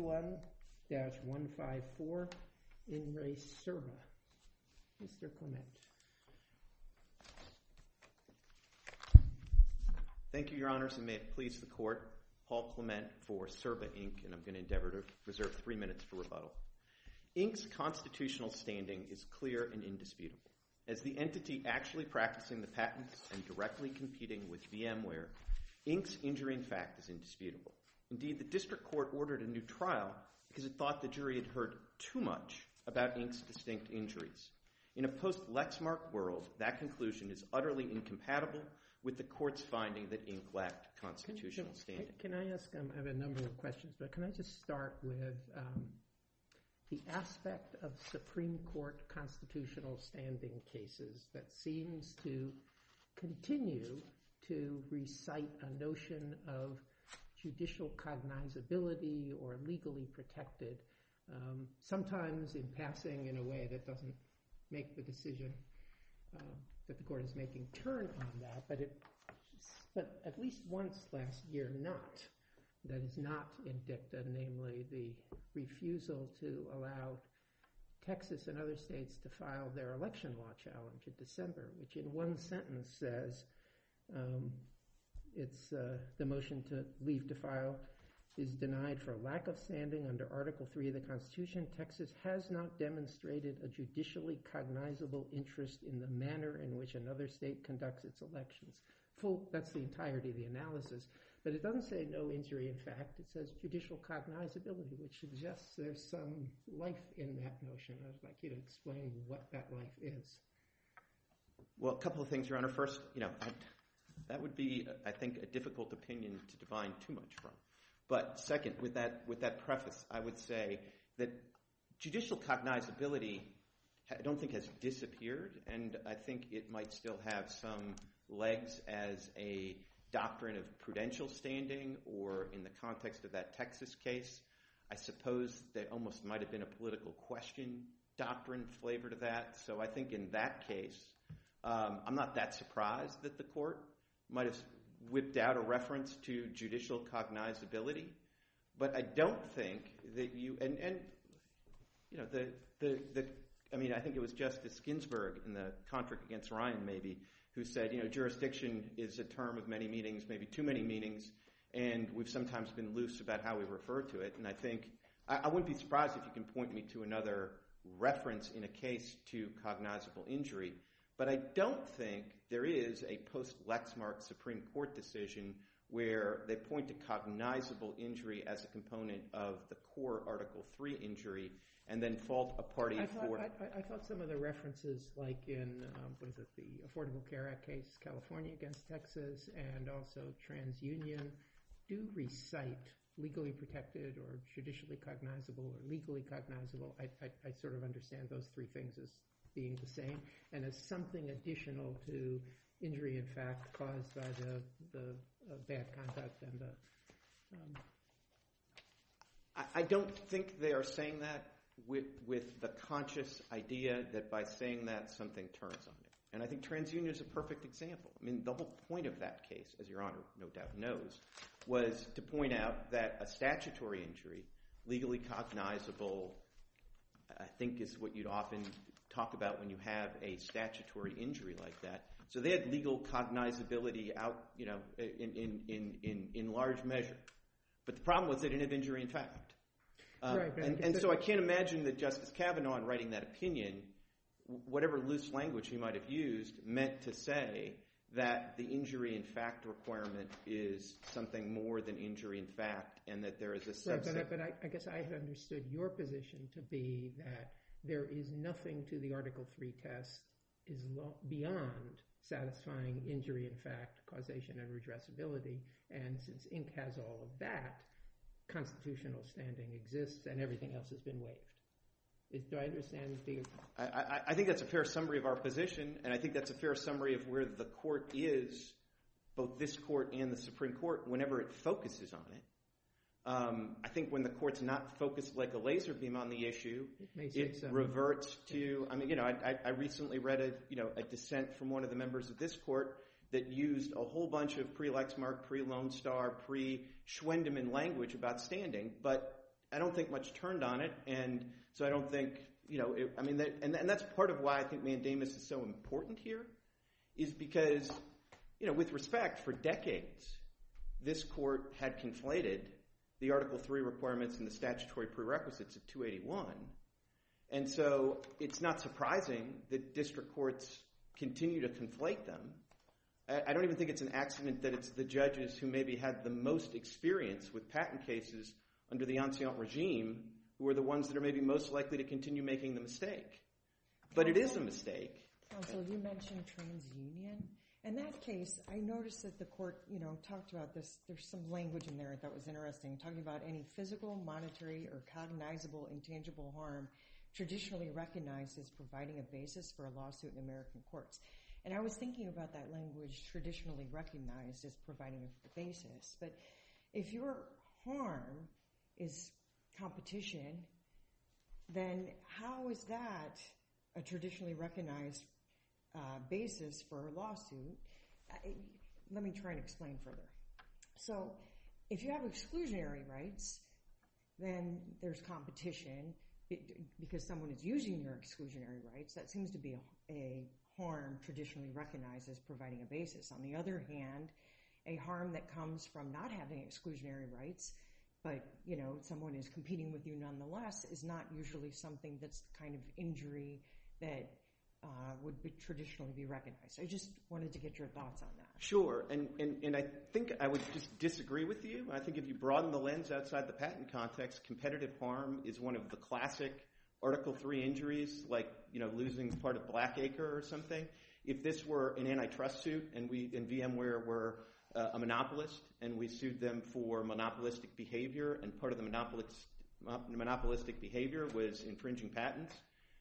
21-154 in re Serba. Mr. Clement. Thank you, Your Honors, and may it please the Court. Paul Clement for Serba, Inc., and I'm going to endeavor to reserve 3 minutes for rebuttal. Inc.'s constitutional standing is clear and indisputable. As the entity actually practicing the patents and directly competing with VMware, Inc.'s injury in fact is indisputable. Indeed, the district court ordered a new trial because it thought the jury had heard too much about Inc.'s distinct injuries. In a post-Lexmark world, that conclusion is utterly incompatible with the court's finding that Inc. lacked constitutional standing. Can I ask, I have a number of questions, but can I just start with the aspect of Supreme Court constitutional standing cases that seems to continue to recite a notion of judicial cognizability or legally protected, sometimes in passing in a way that doesn't make the decision that the court is making turn on that, but at least once last year that is not in dicta, namely the refusal to allow Texas and other states to file their election law challenge in December, which in one sentence says it's the motion to leave to file is denied for lack of standing under Article 3 of the Constitution. Texas has not demonstrated a judicially cognizable interest in the manner in which another state conducts its elections. That's the entirety of the analysis. But it doesn't say no injury in fact. It says judicial cognizability, which suggests there's some life in that notion. I'd like you to explain what that life is. Well, a couple of things, Your Honor. First, that would be, I think, a difficult opinion to divine too much from. But second, with that preface, I would say that judicial cognizability I don't think has disappeared, and I think it might still have some legs as a doctrine of prudential standing, or in the context of that Texas case, I suppose there almost might have been a political question doctrine flavor to that. So I think in that case, I'm not that surprised that the court might have whipped out a reference to judicial cognizability, but I don't think that I think it was Justice Ginsburg in the conflict against Ryan maybe, who said, jurisdiction is a term of many meanings, maybe too many meanings, and we've sometimes been loose about how we refer to it. And I think I wouldn't be surprised if you can point me to another reference in a case to cognizable injury, but I don't think there is a post-Lexmark Supreme Court decision where they point to cognizable injury as a component of the core Article 3 injury and then fault a party for... I thought some of the references, like in, the Affordable Care Act case, California against Texas, and also TransUnion, do recite legally protected or judicially cognizable or legally cognizable. I sort of understand those three things as being the same, and as something additional to injury in fact caused by the bad conduct and the... I don't think they are saying that with the conscious idea that by saying that something turns on it. And I think TransUnion is a perfect example. I mean, the whole point of that case, as Your Honor no doubt knows, was to point out that a statutory injury, legally cognizable, I think is what you'd often talk about when you have a statutory injury like that. So they had legal cognizability out, in large measure. But the problem was they didn't have injury in fact. And so I can't imagine that Justice Kavanaugh, in writing that opinion, whatever loose language he might have used, meant to say that the injury in fact requirement is something more than injury in fact, and that there is a subset. Right, but I guess I had understood your position to be that there is nothing to the Article 3 test is beyond satisfying injury in fact, causation, and redressability. And since Inc. has all of that, constitutional standing exists and everything else has been waived. Do I understand? I think that's a fair summary of our position, and I think that's a fair summary of where the court is, both this court and the Supreme Court, whenever it focuses on it. I think when the court's not focused like a laser beam on the issue, it reverts to... I recently read a dissent from one of the members of this court that used a whole bunch of pre-Lexmark, pre-Lone Star, pre-Schwendeman language about standing, but I don't think much turned on it, and so I don't think, and that's part of why I think mandamus is so important here, is because, with respect, for decades, this court had conflated the Article 3 requirements and the statutory prerequisites of 281, and so it's not surprising that district courts continue to conflate them. I don't even think it's an accident that it's the judges who maybe had the most experience with patent cases under the ancien regime who are the ones that are maybe most likely to continue making the mistake. But it is a mistake. Counsel, you mentioned TransUnion. In that case, I noticed that the court, talked about this. There's some language in there that was interesting, talking about any physical, monetary, or cognizable intangible harm traditionally recognized as providing a basis for a lawsuit in American courts. And I was thinking about that language, traditionally recognized as providing a basis. But if your harm is competition, then how is that a traditionally recognized basis for a lawsuit? Let me try and explain further. So if you have exclusionary rights, then there's competition because someone is using your exclusionary rights. That seems to be a harm traditionally recognized as providing a basis. On the other hand, a harm that comes from not having exclusionary rights, but someone is competing with you nonetheless, is not usually something that's the kind of injury that would traditionally be recognized. I just wanted to get your thoughts on that. Sure, and I think I would just disagree with you. I think if you broaden the lens outside the patent context, competitive harm is one of the classic Article 3 injuries, like losing part of Blackacre or something. If this were an antitrust suit and VMware were a monopolist and we sued them for monopolistic behavior, and part of the monopolistic behavior was infringing patents,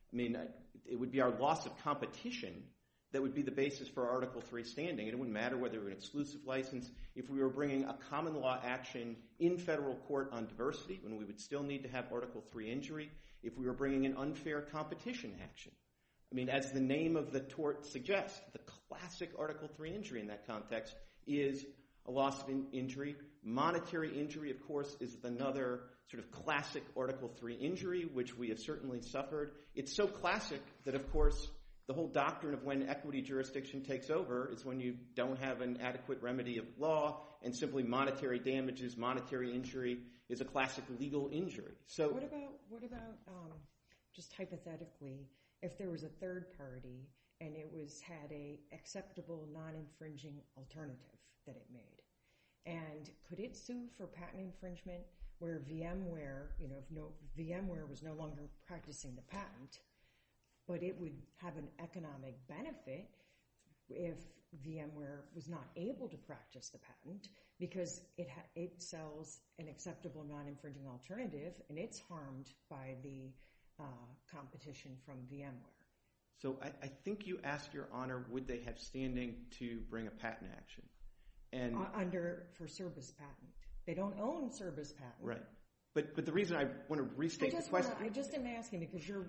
it would be our loss of competition that would be the basis for Article 3 standing. And it wouldn't matter whether it were an exclusive license. If we were bringing a common law action in federal court on diversity, when we would still need to have Article 3 injury. If we were bringing an unfair competition action. As the name of the tort suggests, the classic Article 3 injury in that context is a loss of injury. Monetary injury, of course, is another sort of classic Article 3 injury, which we have certainly suffered. It's so classic that, of course, the whole doctrine of when equity jurisdiction takes over is when you don't have an adequate remedy of law, and simply monetary damages, monetary injury is a classic legal injury. So what about just hypothetically, if there was a third party and it had a acceptable non-infringing alternative that it made, and could it sue for patent infringement where VMware, VMware was no longer practicing the patent, but it would have an economic benefit if VMware was not able to practice the patent because it sells an acceptable non-infringing alternative and it's harmed by the competition from VMware? So I think you asked, Your Honor, would they have standing to bring a patent action? And for Service patent. They don't own Service patent. Right. But the reason I want to restate the question... I just am asking because your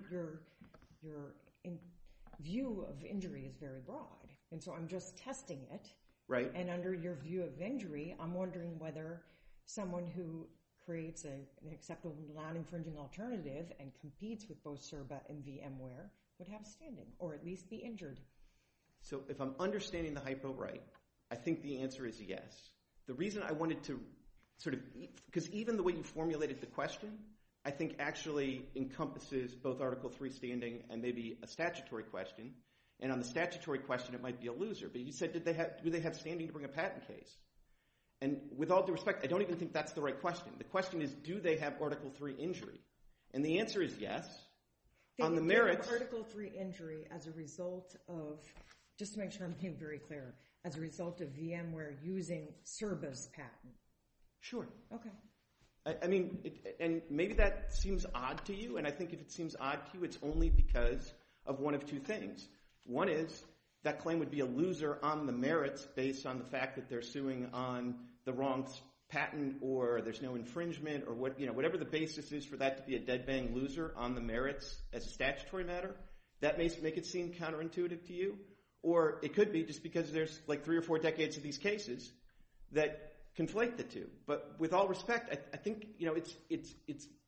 view of injury is very broad. And so I'm just testing it. Right. And under your view of injury, I'm wondering whether someone who creates an acceptable non-infringing alternative and competes with both Serba and VMware would have standing, or at least be injured. So if I'm understanding the hypo right, I think the answer is yes. The reason I wanted to because even the way you formulated the question, I think actually encompasses both Article 3 standing and maybe a statutory question. And on the statutory question, it might be a loser. But you said, do they have standing to bring a patent case? And with all due respect, I don't even think that's the right question. The question is, do they have Article 3 injury? And the answer is yes. On the merits... They have Article 3 injury as a result of, just to make sure I'm being very clear, as a result of VMware using Serba's patent. Sure. Okay. And maybe that seems odd to you, and I think if it seems odd to you, it's only because of one of two things. One is that claim would be a loser on the merits based on the fact that they're suing on the wrong patent or there's no infringement or whatever the basis is for that to be a dead-bang loser on the merits as a statutory matter. That may make it seem counterintuitive to you. Or it could be just because there's like 3 or 4 decades of these cases that conflate the two. But with all respect, I think it's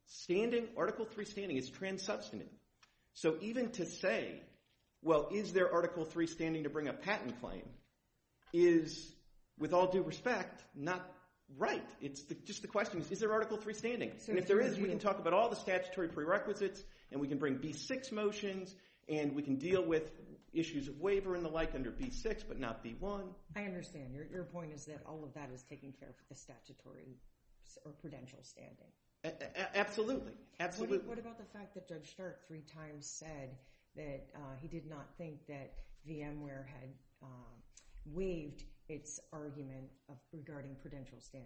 Article 3 standing is transsubstantive. So even to say, well, is there Article 3 standing to bring a patent claim is, with all due respect, not right. It's just the question is there Article 3 standing? So and if there is, we can talk about all the statutory prerequisites, and we can bring B6 motions, and we can deal with issues of waiver and the like under B6, but not B1. I understand. Your point is that all of that is taken care of with the statutory or prudential standing. Absolutely. Absolutely. What about the fact that Judge Stark 3 times said that he did not think that VMware had waived its argument regarding prudential standing?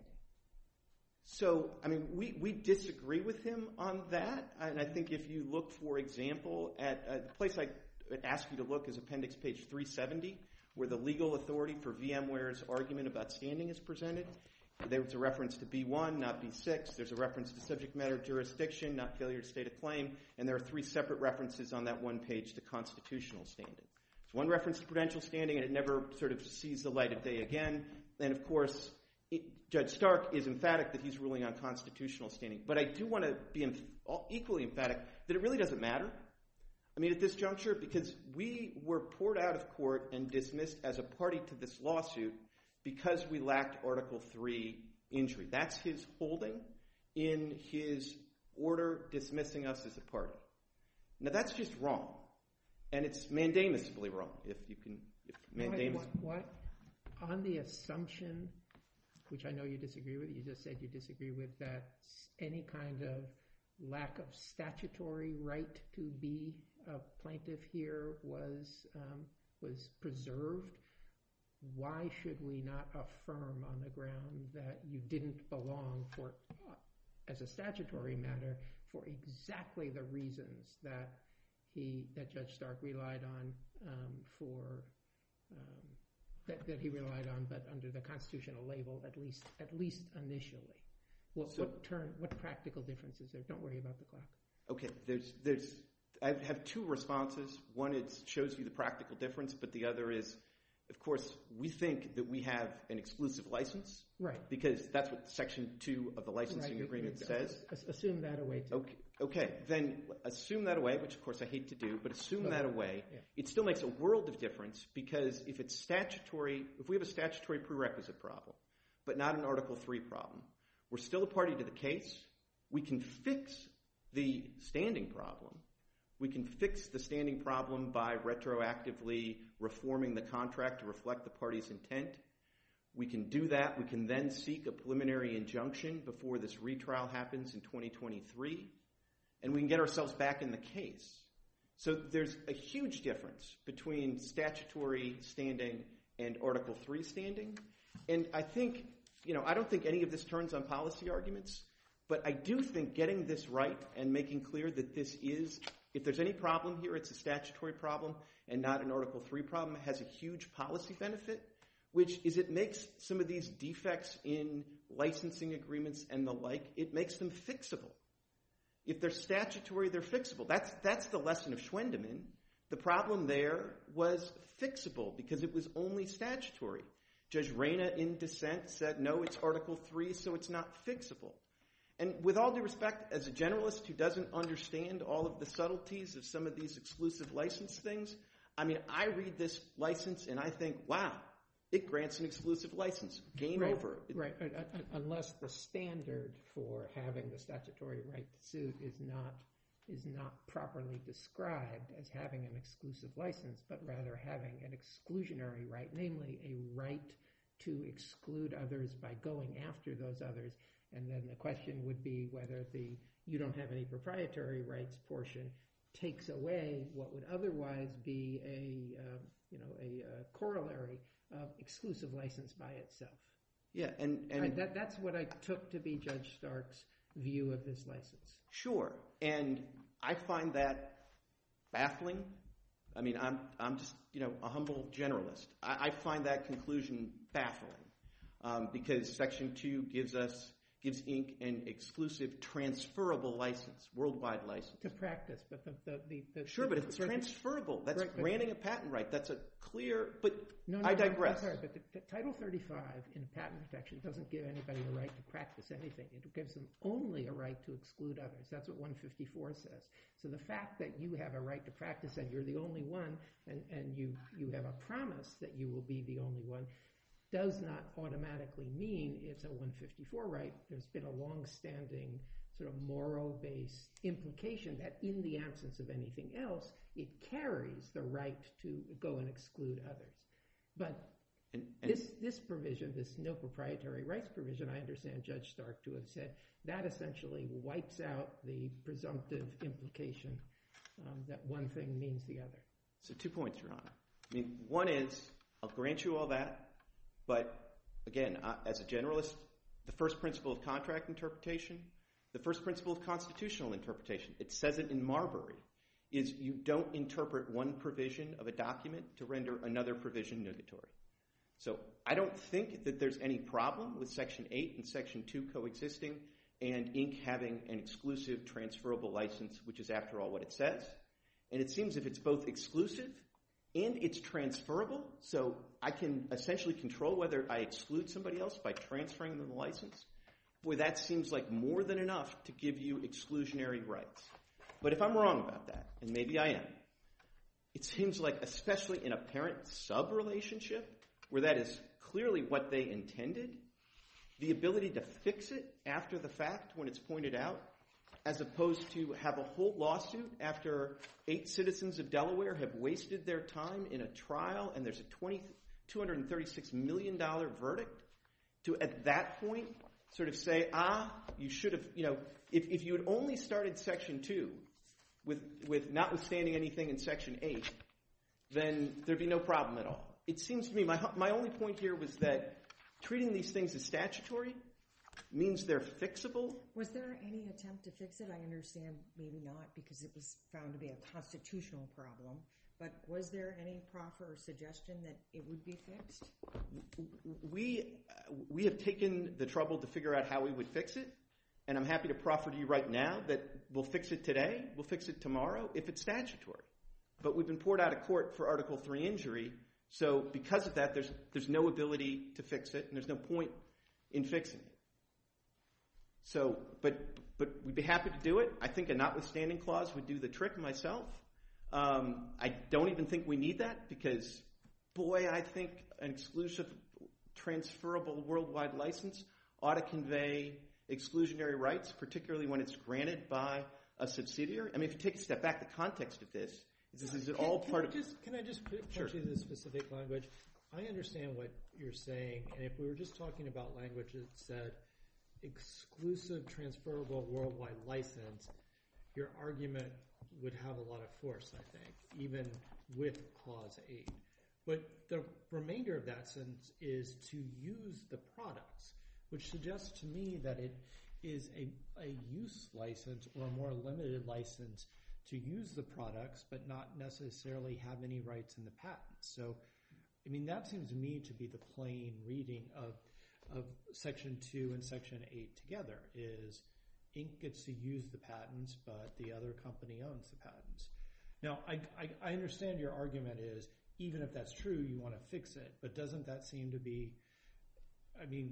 So, I mean, we disagree with him on that. And I think if you look, for example, at the place I ask you to look is appendix page 370, where the legal authority for VMware's argument about standing is presented. There's a reference to B1, not B6. There's a reference to subject matter jurisdiction, not failure to state a claim. And there are 3 separate references on that one page to constitutional standing. There's one reference to prudential standing, and it never sort of sees the light of day again. And, of course, Judge Stark is emphatic that he's ruling on constitutional standing. But I do want to be equally emphatic that it really doesn't matter. I mean, at this juncture, because we were poured out of court and dismissed as a party to this lawsuit because we lacked Article 3 injury. That's his holding in his order dismissing us as a party. Now, that's just wrong. And it's mandamusly wrong, if mandamus... What? On the assumption, which I know you disagree with, you just said you disagree with, that any kind of lack of statutory right to be a plaintiff here was preserved. Why should we not affirm on the ground that you didn't belong as a statutory matter for exactly the reasons that Judge Stark relied on that he relied on, but under the constitutional label, at least initially? What practical difference is there? Don't worry about the clock. Okay, I have 2 responses. One, it shows you the practical difference, but the other is, of course, we think that we have an exclusive license. Right. Because that's what Section 2 of the licensing agreement says. Assume that away, too. Okay, then assume that away, which, of course, I hate to do, but assume that away. Yeah. It still makes a world of difference because if we have a statutory prerequisite problem, but not an Article 3 problem, we're still a party to the case. We can fix the standing problem. We can fix the standing problem by retroactively reforming the contract to reflect the party's intent. We can do that. We can then seek a preliminary injunction before this retrial happens in 2023, and we can get ourselves back in the case. So there's a huge difference between statutory standing and Article 3 standing. And I think, I don't think any of this turns on policy arguments, but I do think getting this right and making clear that this is, if there's any problem here, it's a statutory problem and not an Article 3 problem, has a huge policy benefit, which is it makes some of these defects in licensing agreements and the like, it makes them fixable. If they're statutory, they're fixable. That's the lesson of Schwendemann. The problem there was fixable because it was only statutory. Judge Reyna, in dissent, said, no, it's Article 3, so it's not fixable. And with all due respect, as a generalist who doesn't understand all of the subtleties of some of these exclusive license things, I read this license and I think, wow, it grants an exclusive license. Game over. Right. Unless the standard for having the statutory right to sue is not properly described as having an exclusive license, but rather having an exclusionary right, namely a right to exclude others by going after those others. And then the question would be whether the you don't have any proprietary rights portion takes away what would otherwise be a corollary of exclusive license by itself. Yeah, and that's what I took to be Judge Stark's view of this license. Sure, and I find that baffling. I'm just a humble generalist. I find that conclusion baffling because Section 2 gives gives Inc. an exclusive transferable license, worldwide license. To practice, but Sure, but if it's transferable, that's granting a patent right. That's a clear, but No, I digress. I'm sorry, but the Title 35 in patent protection doesn't give anybody a right to practice anything. It gives them only a right to exclude others. That's what 154 says. So the fact that you have a right to practice and you're the only one, and you have a promise that you will be the only one, does not automatically mean it's a 154 right. There's been a long-standing sort of moral-based implication that in the absence of anything else, it carries the right to go and exclude others. But this provision, this no proprietary rights provision, I understand Judge Stark to have said, that essentially wipes out the presumptive implication that one thing means the other. So 2 points, Your Honor. I mean, one is, I'll grant you all that, but again, as a generalist, the first principle of contract interpretation, the first principle of constitutional interpretation, it says it in Marbury, is you don't interpret one provision of a document to render another provision nugatory. So I don't think that there's any problem with Section 8 and Section 2 coexisting and Inc. having an exclusive transferable license, which is, after all, what it says. And it seems if it's both exclusive and it's transferable, so I can essentially control whether I exclude somebody else by transferring them the license, boy, that seems like more than enough to give you exclusionary rights. But if I'm wrong about that, and maybe I am, it seems like, especially in a parent-sub relationship, where that is clearly what they intended, the ability to fix it after the fact when it's pointed out, as opposed to have a whole lawsuit after 8 citizens of Delaware have wasted their time in a trial and there's a $236 million verdict, to at that point sort of say, you should have, if you had only started Section 2 with notwithstanding anything in Section 8, then there'd be no problem at all. It seems to me, my only point here was that treating these things as statutory means they're fixable. Was there any attempt to fix it? I understand maybe not, because it was found to be a constitutional problem. But was there any proffer or suggestion that it would be fixed? We have taken the trouble to figure out how we would fix it, and I'm happy to proffer to you right now that we'll fix it today, we'll fix it tomorrow, if it's statutory. But we've been poured out of court for Article 3 injury, so because of that, there's no ability to fix it, and there's no point in fixing it. So, but we'd be happy to do it. I think a notwithstanding clause would do the trick myself. I don't even think we need that because, boy, I think an exclusive transferable worldwide license ought to convey exclusionary rights, particularly when it's granted by a subsidiary. I mean, if you take a step back, the context of this is it all part of... Can I just put you in the specific language? I understand what you're saying, and if we were just talking about language that said exclusive transferable worldwide license, your argument would have a lot of force, I think, even with Clause 8. But the remainder of that sentence is to use the products, which suggests to me that it is a use license or a more limited license to use the products but not necessarily have any rights in the patent. So, I mean, that seems to me to be the plain reading of Section 2 and Section 8 together, is Inc. gets to use the patents, but the other company owns the patents. Now, I understand your argument is, even if that's true, you want to fix it, but doesn't that seem to be, I mean,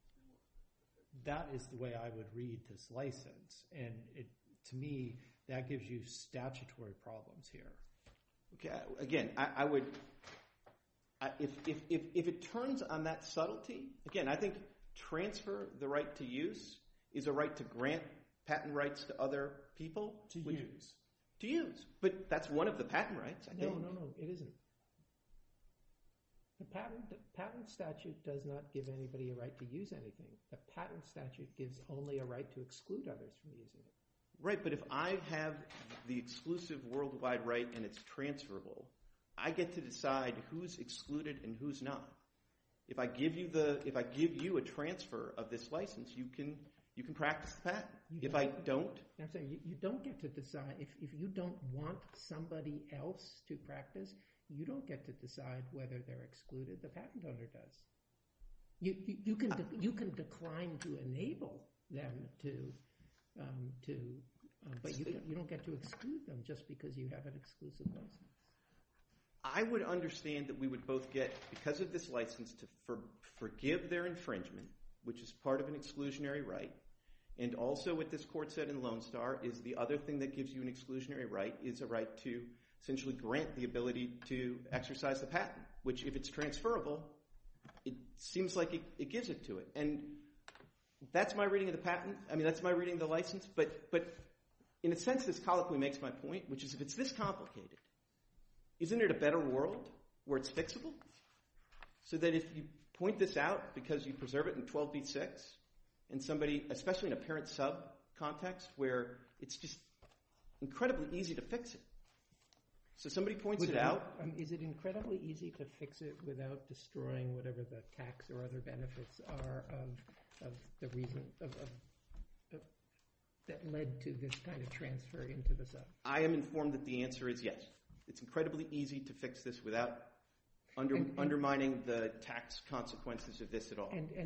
that is the way I would read this license, and to me, that gives you statutory problems here. Okay, again, I would... If it turns on that subtlety, again, I think transfer the right to use is a right to grant patent rights to other people. To use. But that's one of the patent rights, I think. No, it isn't. The patent statute does not give anybody a right to use anything. The patent statute gives only a right to exclude others from using it. Right, but if I have the exclusive worldwide right and it's transferable, I get to decide who's excluded and who's not. If I give you a transfer of this license, you can practice the patent. If I don't, I'm saying you don't get to decide if you don't want somebody else to practice. You don't get to decide whether they're excluded. The patent owner does. You can decline to enable them but you don't get to exclude them just because you have an exclusive license. I would understand that we would both get, because of this license, to forgive their infringement, which is part of an exclusionary right. And also what this court said in Lone Star is the other thing that gives you an exclusionary right is a right to essentially grant the ability to exercise the patent, which if it's transferable, it seems like it gives it to it. And that's my reading of the patent. I mean, that's my reading of the license. But in a sense, this colloquy makes my point, which is if it's this complicated, isn't it a better world where it's fixable? So that if you point this out because you preserve it in 12b6, and somebody, especially in a parent-sub context, where it's just incredibly easy to fix it. So somebody points it out. Is it incredibly easy to fix it without destroying whatever the tax or other benefits are of the reason that led to this kind of transfer into the sub? I am informed that the answer is yes. It's incredibly easy to fix this without undermining the tax consequences of this at all. And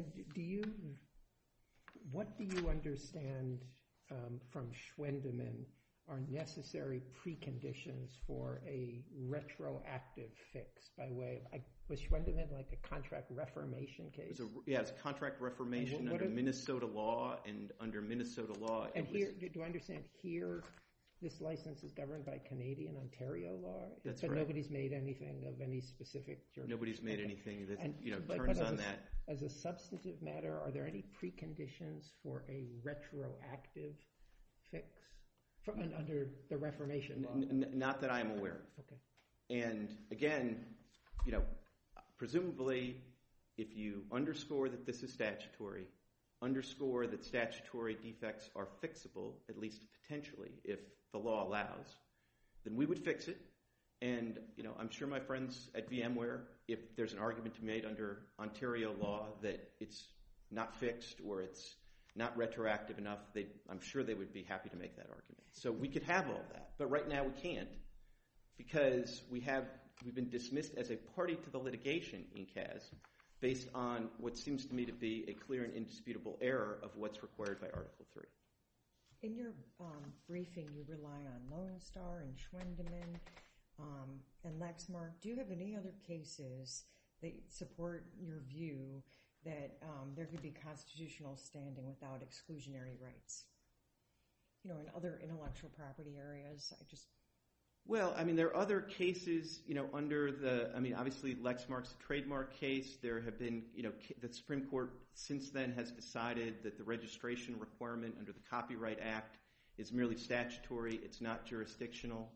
what do you understand from Schwendemann are necessary preconditions for a retroactive fix by way of, was Schwendemann like a contract reformation case? It's a contract reformation under Minnesota law, and under Minnesota law. And here, do I understand here, this license is governed by Canadian Ontario law? That's but right. Nobody's made anything of any specific jurisdiction? Nobody's made anything that turns on that. As a substantive matter, are there any preconditions for a retroactive fix under the Reformation law? Not that I am aware of. Okay. And again, presumably, if you underscore that this is statutory, underscore that statutory defects are fixable, at least potentially, if the law allows, then we would fix it. And, I'm sure my friends at VMware, if there's an argument to be made under Ontario law that it's not fixed or it's not retroactive enough, I'm sure they would be happy to make that argument. So we could have all that. But right now we can't because we've been dismissed as a party to the litigation in CAS based on what seems to me to be a clear and indisputable error of what's required by Article 3. In your briefing, you rely on Lone Star and Schwendemann and Lexmark. Do you have any other cases that support your view that there could be constitutional standing without exclusionary rights? In other intellectual property areas, Well, there are other cases, under obviously Lexmark's a trademark case. There have been, the Supreme Court since then has decided that the registration requirement under the Copyright Act is merely statutory. It's not jurisdictional.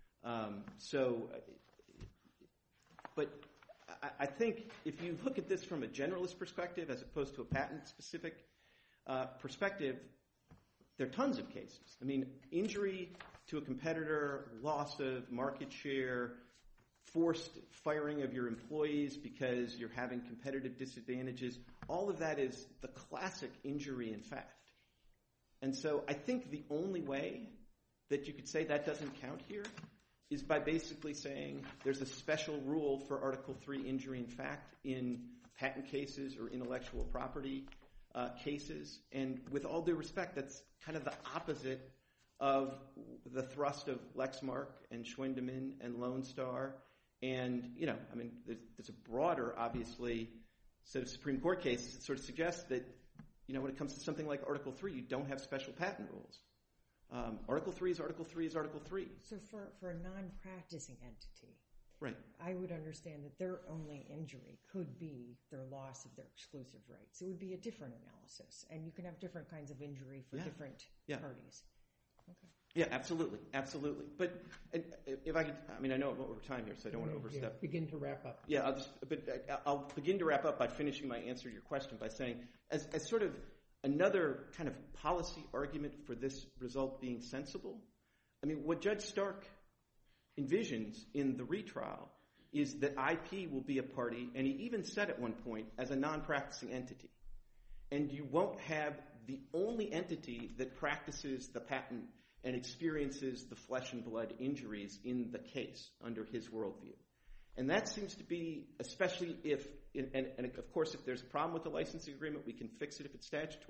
But I think if you look at this from a generalist perspective as opposed to a patent-specific perspective, there are tons of cases. Injury to a competitor, loss of market share, forced firing of your employees because you're having competitive disadvantages, all of that is the classic injury in fact. And so I think the only way that you could say that doesn't count here is by basically saying there's a special rule for Article 3 injury in fact in patent cases or intellectual property cases. And with all due respect, that's kind of the opposite of the thrust of Lexmark and Schwendemann and Lone Star. And, there's a broader, obviously, set of Supreme Court cases that sort of suggest that, when it comes to something like Article 3, you don't have special patent rules. Article 3 is Article 3 is Article 3. So for a non-practicing entity, right, I would understand that their only injury could be their loss of their exclusive rights. It would be a different analysis, and you can have different kinds of injury for different parties. Okay. Yeah, absolutely. But if I could, I know I'm over time here, so I don't want to overstep. Begin to wrap up. Yeah, I'll begin to wrap up by finishing my answer to your question by saying, as sort of another kind of policy argument for this result being sensible, what Judge Stark envisions in the retrial is that IP will be a party, and he even said at one point, as a non-practicing entity. And you won't have the only entity that practices the patent and experiences the flesh and blood injuries in the case under his worldview. And that seems to be, especially if, and of course if there's a problem with the licensing agreement, we can fix it if it's statutory.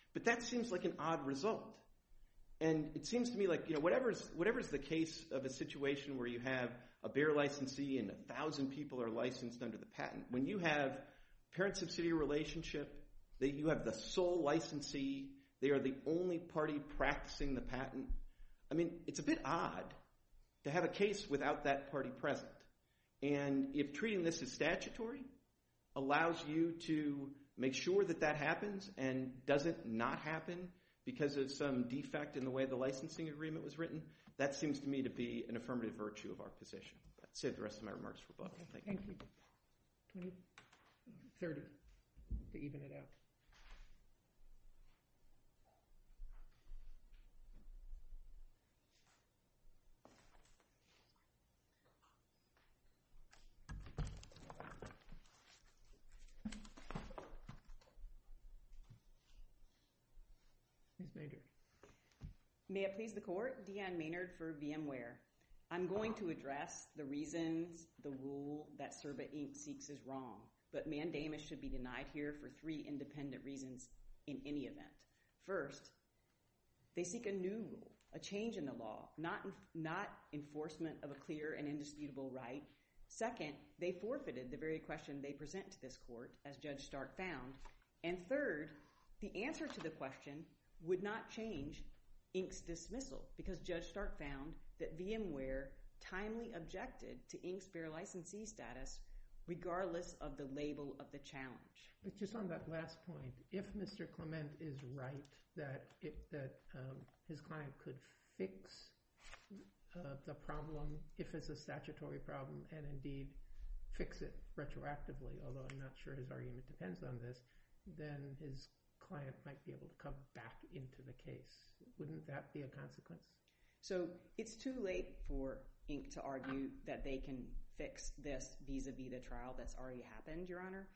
But that seems like an odd result. And it seems to me like, whatever's the case of a situation where you have a bare licensee and 1,000 people are licensed under the patent, when you have parent-subsidiary relationship, that you have the sole licensee, they are the only party practicing the patent. I mean, it's a bit odd to have a case without that party present. And if treating this as statutory allows you to make sure that that happens and doesn't not happen because of some defect in the way the licensing agreement was written, that seems to me to be an affirmative virtue of our position. I'd save the rest of my remarks for Bob. Okay, thank you. 20, 30 to even it out. Ms. Maynard. May it please the court, Deanne Maynard for VMware. I'm going to address the reasons the rule that CERBA Inc. seeks is wrong, but mandamus should be denied here for 3 independent reasons in any event. First, they seek a new rule, a change in the law, not enforcement of a clear and indisputable right. Second, they forfeited the very question they present to this court, as Judge Stark found. And third, the answer to the question would not change Inc.'s dismissal because Judge Stark found that VMware timely objected to Inc.'s bare licensee status regardless of the label of the challenge. But just on that last point, if Mr. Clement is right that his client could fix the problem if it's a statutory problem and indeed fix it retroactively, although I'm not sure his argument depends on this, then his client might be able to come back into the case. Wouldn't that be a consequence? So it's too late for Inc. to argue that they can fix this vis-a-vis the trial that's already happened, Your Honor.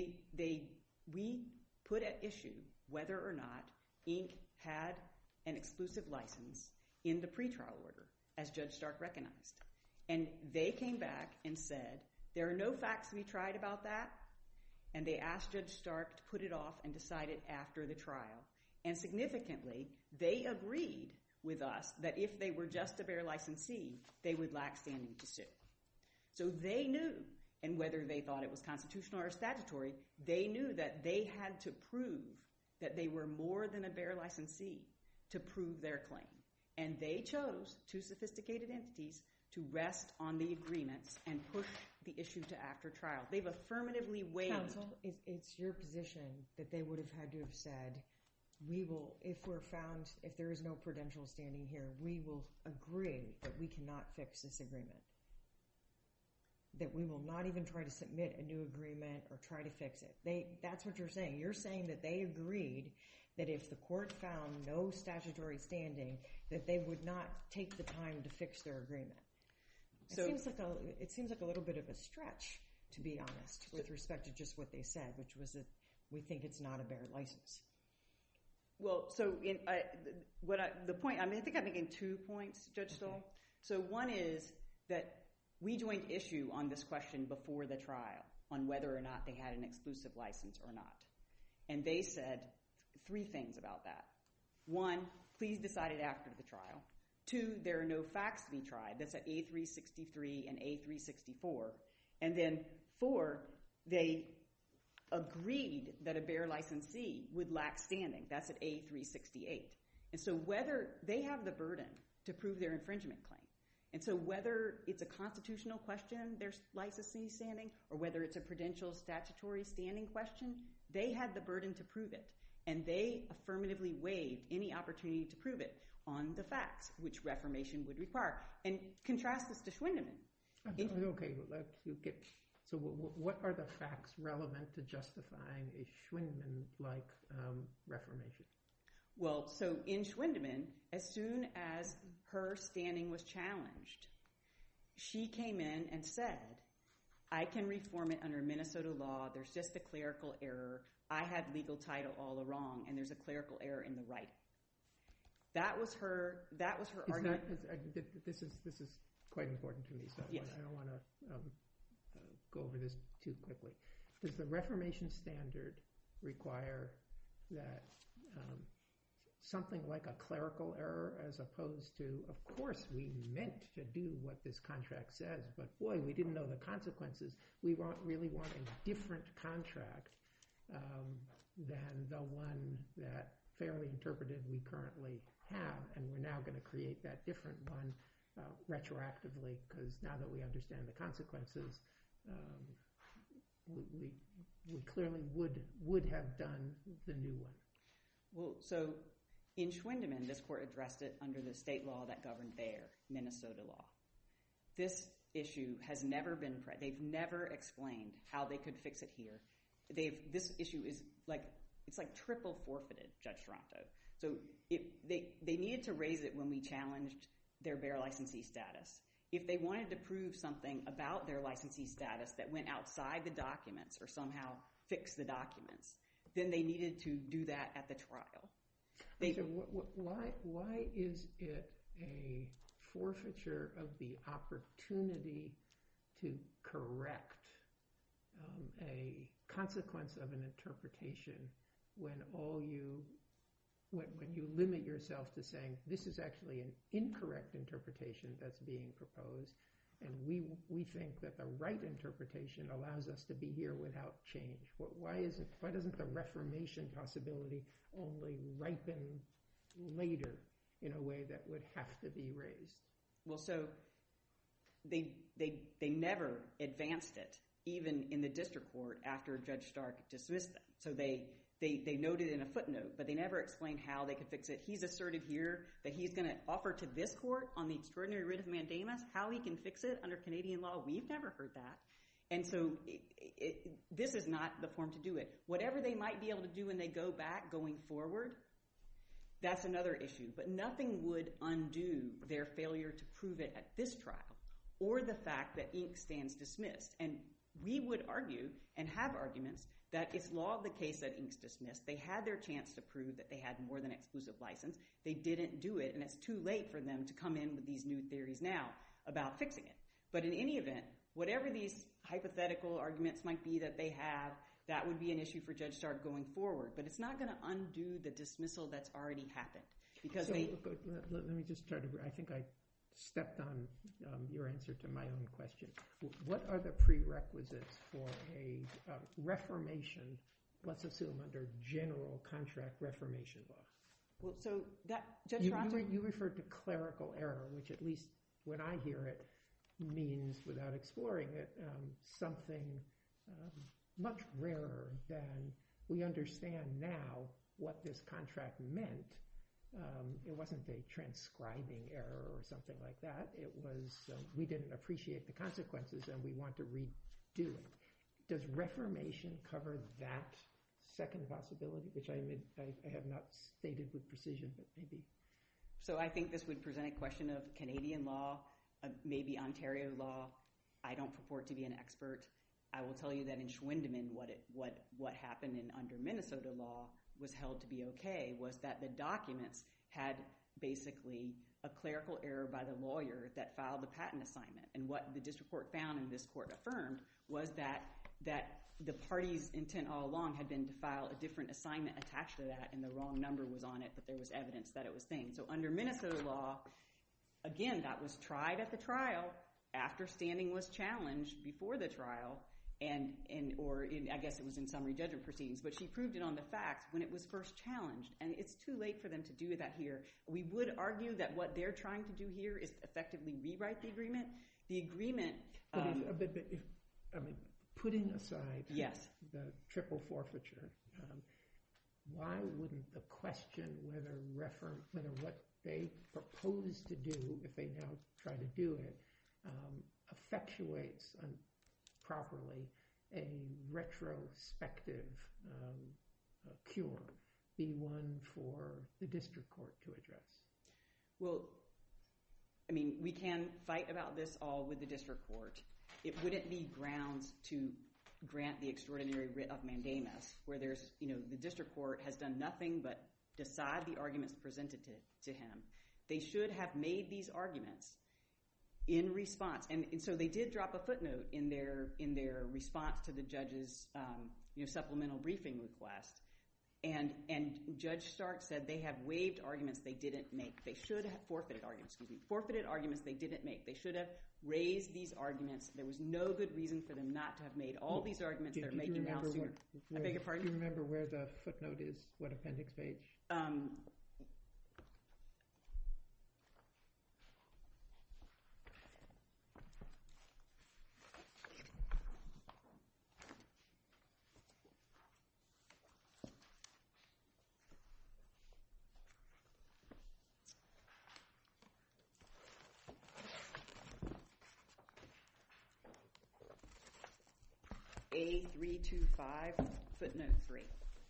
We put at issue whether or not Inc. had an exclusive license in the pretrial order, as Judge Stark recognized. And they came back and said, there are no facts to be tried about that, and they asked Judge Stark to put it off and decide it after the trial. And significantly, they agreed with us that if they were just a bare licensee, they would lack standing to sue. So they knew, and whether they thought it was constitutional or statutory, they knew that they had to prove that they were more than a bare licensee to prove their claim. And they chose 2 sophisticated entities to rest on the agreements and push the issue to after trial. They've affirmatively waived. Counsel, it's your position that they would have had to have said, we will, if there is no prudential standing here, we will agree that we cannot fix this agreement. That we will not even try to submit a new agreement or try to fix it. That's what you're saying. You're saying that they agreed that if the court found no statutory standing, that they would not take the time to fix their agreement. So it seems like a little bit of a stretch, to be honest, with respect to just what they said, which was that we think it's not a bare license. Well, so the point, I think I'm making 2 points, Judge Stoll. So one is that we joined issue on this question before the trial on whether or not they had an exclusive license or not. And they said 3 things about that. 1, please decide it after the trial. 2, there are no facts to be tried. That's at A363 and A364. And then 4, they agreed that a bare licensee would lack standing. That's at A368. And so whether they have the burden to prove their infringement claim, and so whether it's a constitutional question, their licensee standing, or whether it's a prudential statutory standing question, they had the burden to prove it. And they affirmatively waived any opportunity to prove it on the facts, which reformation would require. And contrast this to Schwindeman. Okay, so what are the facts relevant to justifying a Schwindeman-like reformation? Well, so in Schwindeman, as soon as her standing was challenged, she came in and said, I can reform it under Minnesota law. There's just a clerical error. I had legal title all along, and there's a clerical error in the writing. That was her argument. This is quite important to me, so yes. I don't want to go over this too quickly. Does the Reformation standard require that something like a clerical error as opposed to, of course, we meant to do what this contract says, but boy, we didn't know the consequences. We really want a different contract than the one that fairly interpreted we currently have, and we're now going to create that different one retroactively, because now that we understand the consequences, we clearly would have done the new one. Well, so in Schwindeman, this court addressed it under the state law that governed there, Minnesota law. This issue has never been they've never explained how they could fix it here. This issue is it's like triple forfeited, Judge Toronto. So they needed to raise it when we challenged their bear licensee status. If they wanted to prove something about their licensee status that went outside the documents or somehow fix the documents, then they needed to do that at the trial. Why is it a forfeiture of the opportunity to correct a consequence of an interpretation when you limit yourself to saying this is actually an incorrect interpretation that's being proposed, and we think that the right interpretation allows us to be here without change? Why doesn't the Reformation possibility only ripen later in a way that would have to be raised? Well, so they never advanced it, even in the district court after Judge Stark dismissed them. So they noted in a footnote, but they never explained how they could fix it. He's asserted here that he's going to offer to this court on the extraordinary writ of mandamus how he can fix it under Canadian law. We've never heard that. And so this is not the form to do it. Whatever they might be able to do when they go back going forward, that's another issue. But nothing would undo their failure to prove it at this trial or the fact that Inc. stands dismissed. And we would argue and have arguments that it's law of the case that Inc.'s dismissed. They had their chance to prove that they had more than exclusive license. They didn't do it, and it's too late for them to come in with these new theories now about fixing it. But in any event, whatever these hypothetical arguments might be that they have, that would be an issue for Judge Stark going forward. But it's not going to undo the dismissal that's already happened. Because let me just try to, I think I stepped on your answer to my own question. What are the prerequisites for a reformation, let's assume under general contract reformation law? Well, so that, Judge Toronto... You referred to clerical error, which at least when I hear it means, without exploring it, something much rarer than we understand now what this contract meant. It wasn't a transcribing error or something like that. It was we didn't appreciate the consequences and we want to redo it. Does reformation cover that second possibility, which I have not stated with precision, but maybe? So I think this would present a question of Canadian law, maybe Ontario law. I don't purport to be an expert. I will tell you that in Schwindeman, what happened under Minnesota law was held to be okay, was that the documents had basically a clerical error by the lawyer that filed the patent assignment. And what the district court found and this court affirmed was that the party's intent all along had been to file a different assignment attached to that, and the wrong number was on it, but there was evidence that it was things. So under Minnesota law, again, that was tried at the trial after standing was challenged before the trial, I guess it was in summary judgment proceedings, but she proved it on the facts when it was first challenged, and it's too late for them to do that here. We would argue that what they're trying to do here is effectively rewrite the agreement. The agreement... putting aside yes. the triple forfeiture, why wouldn't the question whether what they propose to do, if they now try to do it, effectuates properly a retrospective cure, be one for the district court to address? Well, I mean, we can fight about this all with the district court. It wouldn't be grounds to grant the extraordinary writ of mandamus, where there's, the district court has done nothing but decide the arguments presented to him. They should have made these arguments in response, and so they did drop a footnote in their response to the judge's supplemental briefing request. And Judge Stark said they have waived arguments they didn't make. They should have forfeited arguments they didn't make. They should have raised these arguments. There was no good reason for them not to have made all these arguments they're making now sooner. I beg your pardon? Do you remember where the footnote is? What appendix page? A325, footnote 3.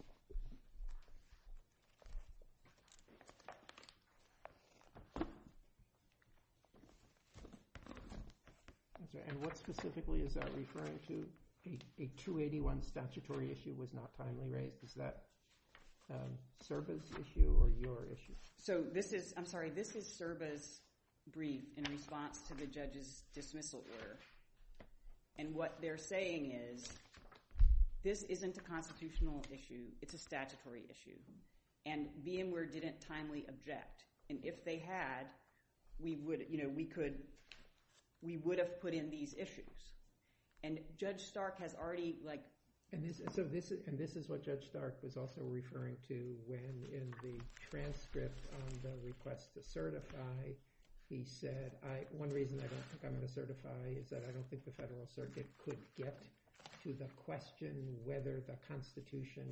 And what specifically is that referring to? A 281 statutory issue was not timely raised. Is that Serba's issue or your issue? So this is Serba's brief in response to the judge's dismissal order. And what they're saying is, this isn't a constitutional issue, it's a statutory issue. And VMware didn't timely object. And if they had, we would have put in these issues. And Judge Stark has already this is what Judge Stark was also referring to when in the transcript on the request to certify, he said, one reason I don't think I'm going to certify is that I don't think the Federal Circuit could get to the question whether the Constitution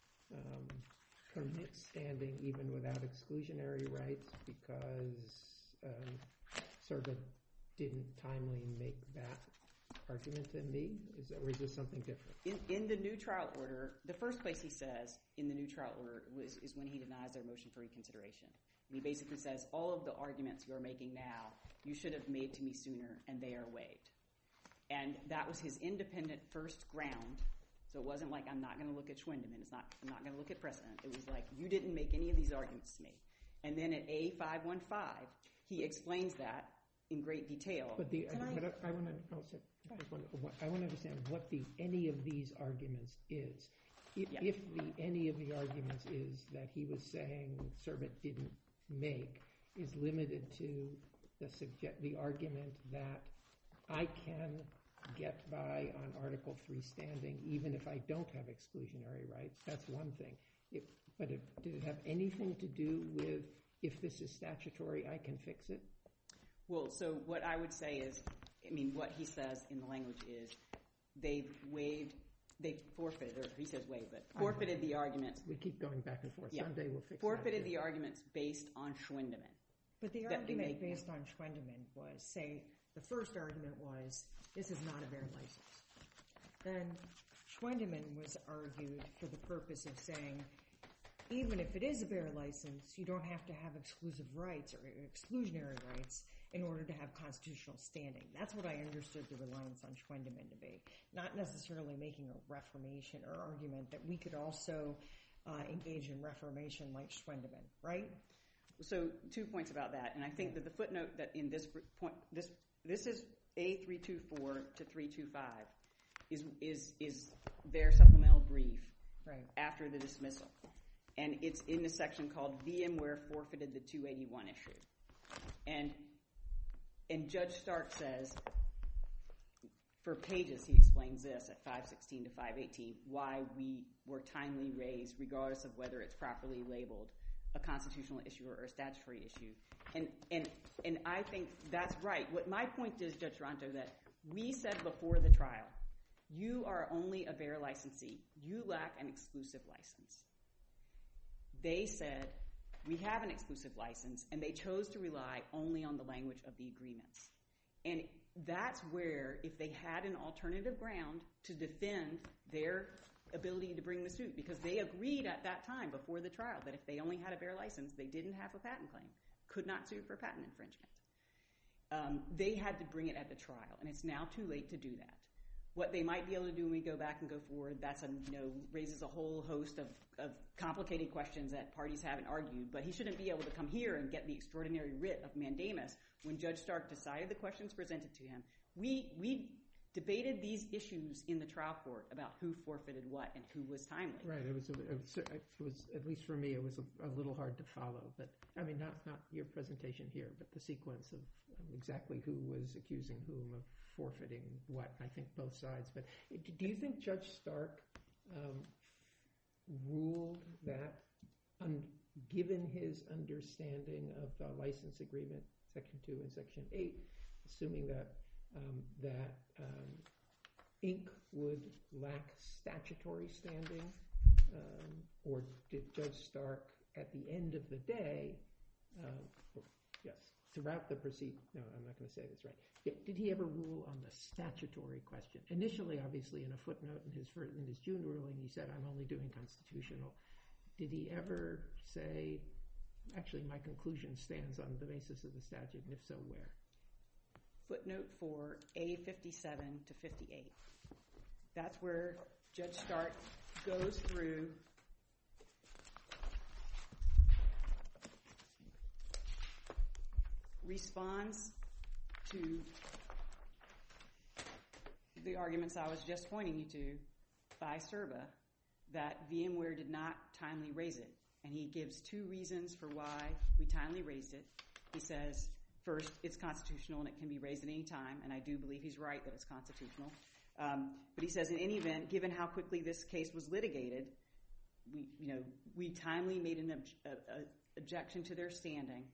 permits standing even without exclusionary rights because Serba didn't timely make that argument to me? Or is this something different? In the new trial order, the first place he says in the new trial order is when he denies their motion for reconsideration. And he basically says, all of the arguments you're making now, you should have made to me sooner, and they are waived. And that was his independent first ground. So it wasn't like, I'm not going to look at Schwendeman. I'm not going to look at precedent. It was like, you didn't make any of these arguments to me. And then at A515, he explains that in great detail. But I want to understand what the any of these arguments is. If the any of the arguments is that he was saying Serba didn't make is limited to the argument that I can get by on Article 3 standing even if I don't have exclusionary rights, that's one thing. But did it have anything to do with if this is statutory, I can fix it? Well, so what I would say is, what he says in the language is they forfeited, or he says waived, but forfeited the arguments. We keep going back and forth. Yeah. Someday we'll fix forfeited the arguments based on Schwendeman. But the argument based on Schwendeman was, say, the first argument was, this is not a bare license. Then Schwendeman was argued for the purpose of saying, even if it is a bare license, you don't have to have exclusive rights or exclusionary rights in order to have constitutional standing. That's what I understood the reliance on Schwendeman to be. Not necessarily making a reformation or argument that we could also engage in reformation like Schwendeman, right? So 2 points about that. And I think that the footnote that in this point, this is A324 to 325, is their supplemental brief after the dismissal. And it's in the section called VMware forfeited the 281 issue. And Judge Stark says, for pages, he explains this at 516 to 518, why we were timely raised, regardless of whether it's properly labeled a constitutional issue or a statutory issue. And I think that's right. What my point is, Judge Toronto, that we said before the trial, you are only a bare licensee. You lack an exclusive license. They said, we have an exclusive license, and they chose to rely only on the language of the agreements. And that's where, if they had an alternative ground to defend their ability to bring the suit, because they agreed at that time before the trial that if they only had a bare license, they didn't have a patent claim, could not sue for patent infringement. They had to bring it at the trial, and it's now too late to do that. What they might be able to do when we go back and go forward, that's raises a whole host of complicated questions that parties haven't argued, but he shouldn't be able to come here and get the extraordinary writ of mandamus when Judge Stark decided the questions presented to him. We debated these issues in the trial court about who forfeited what and who was timely. Right. It was at least for me, it was a little hard to follow. But I mean, not your presentation here, but the sequence of exactly who was accusing whom of forfeiting what. I think both sides. But do you think Judge Stark ruled that, given his understanding of the license agreement, Section 2 and Section 8, assuming that Inc. would lack statutory standing, or did Judge Stark, at the end of the day, throughout the proceeding, no, I'm not going to say this right, did he ever rule on the statutory question? Initially, obviously, in a footnote in his June ruling, he said, I'm only doing constitutional. Did he ever say, actually, my conclusion stands on the basis of the statute, and if so, where? Footnote 4, A57 to 58. That's where Judge Stark goes through responds to the arguments I was just pointing you to by Serba that VMware did not timely raise it. And he gives two reasons for why we timely raised it. He says, first, it's constitutional and it can be raised at any time, and I do believe he's right that it's constitutional. But he says, in any event, given how quickly this case was litigated, we timely made an objection to their standing.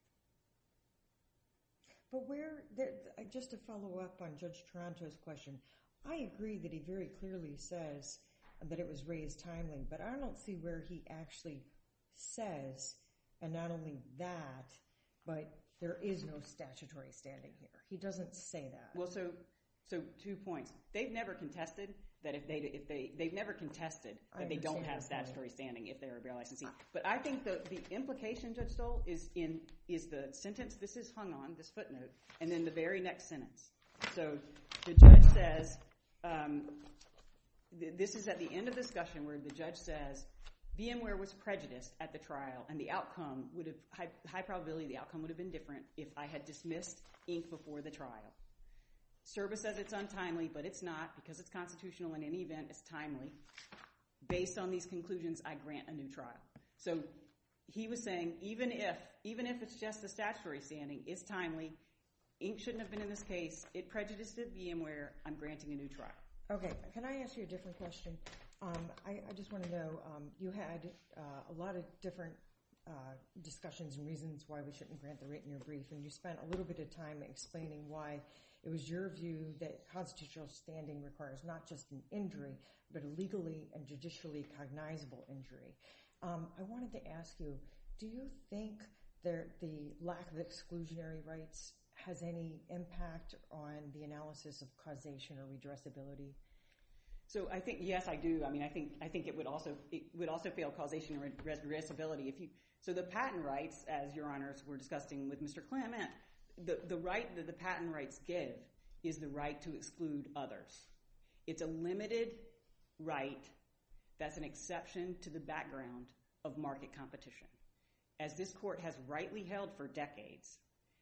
But just to follow up on Judge Taranto's question, I agree that he very clearly says that it was raised timely, but I don't see where he actually says, and not only that, but there is no statutory standing here. He doesn't say that. Well, so 2 points. They've never contested that they've never contested that they don't have statutory standing if they're a bear licensee. But I think the implication, Judge Stoll, is the sentence this is hung on, this footnote, and then the very next sentence. So the judge says, this is at the end of the discussion where the judge says, VMware was prejudiced at the trial, and the outcome would have, high probability the outcome would have been different if I had dismissed Inc. before the trial. Serba says it's untimely, but it's not, because it's constitutional in any event, it's timely. Based on these conclusions, I grant a new trial. So he was saying, even if it's just a statutory standing, it's timely, Inc. shouldn't have been in this case, it prejudiced VMware, I'm granting a new trial. Okay, can I ask you a different question? I just want to know, you had a lot of different discussions and reasons why we shouldn't grant the writ in your brief, and you spent a little bit of time explaining why it was your view that constitutional standing requires not just an injury, but a legally and judicially cognizable injury. I wanted to ask you, do you think that the lack of exclusionary rights has any impact on the analysis of causation or redressability? So I think, yes, I do. I mean, I think it would also fail causation or redressability. So the patent rights, as Your Honors were discussing with Mr. Clement, the right that the patent rights give is the right to exclude others. It's a limited right that's an exception to the background of market competition. As this court has rightly held for decades,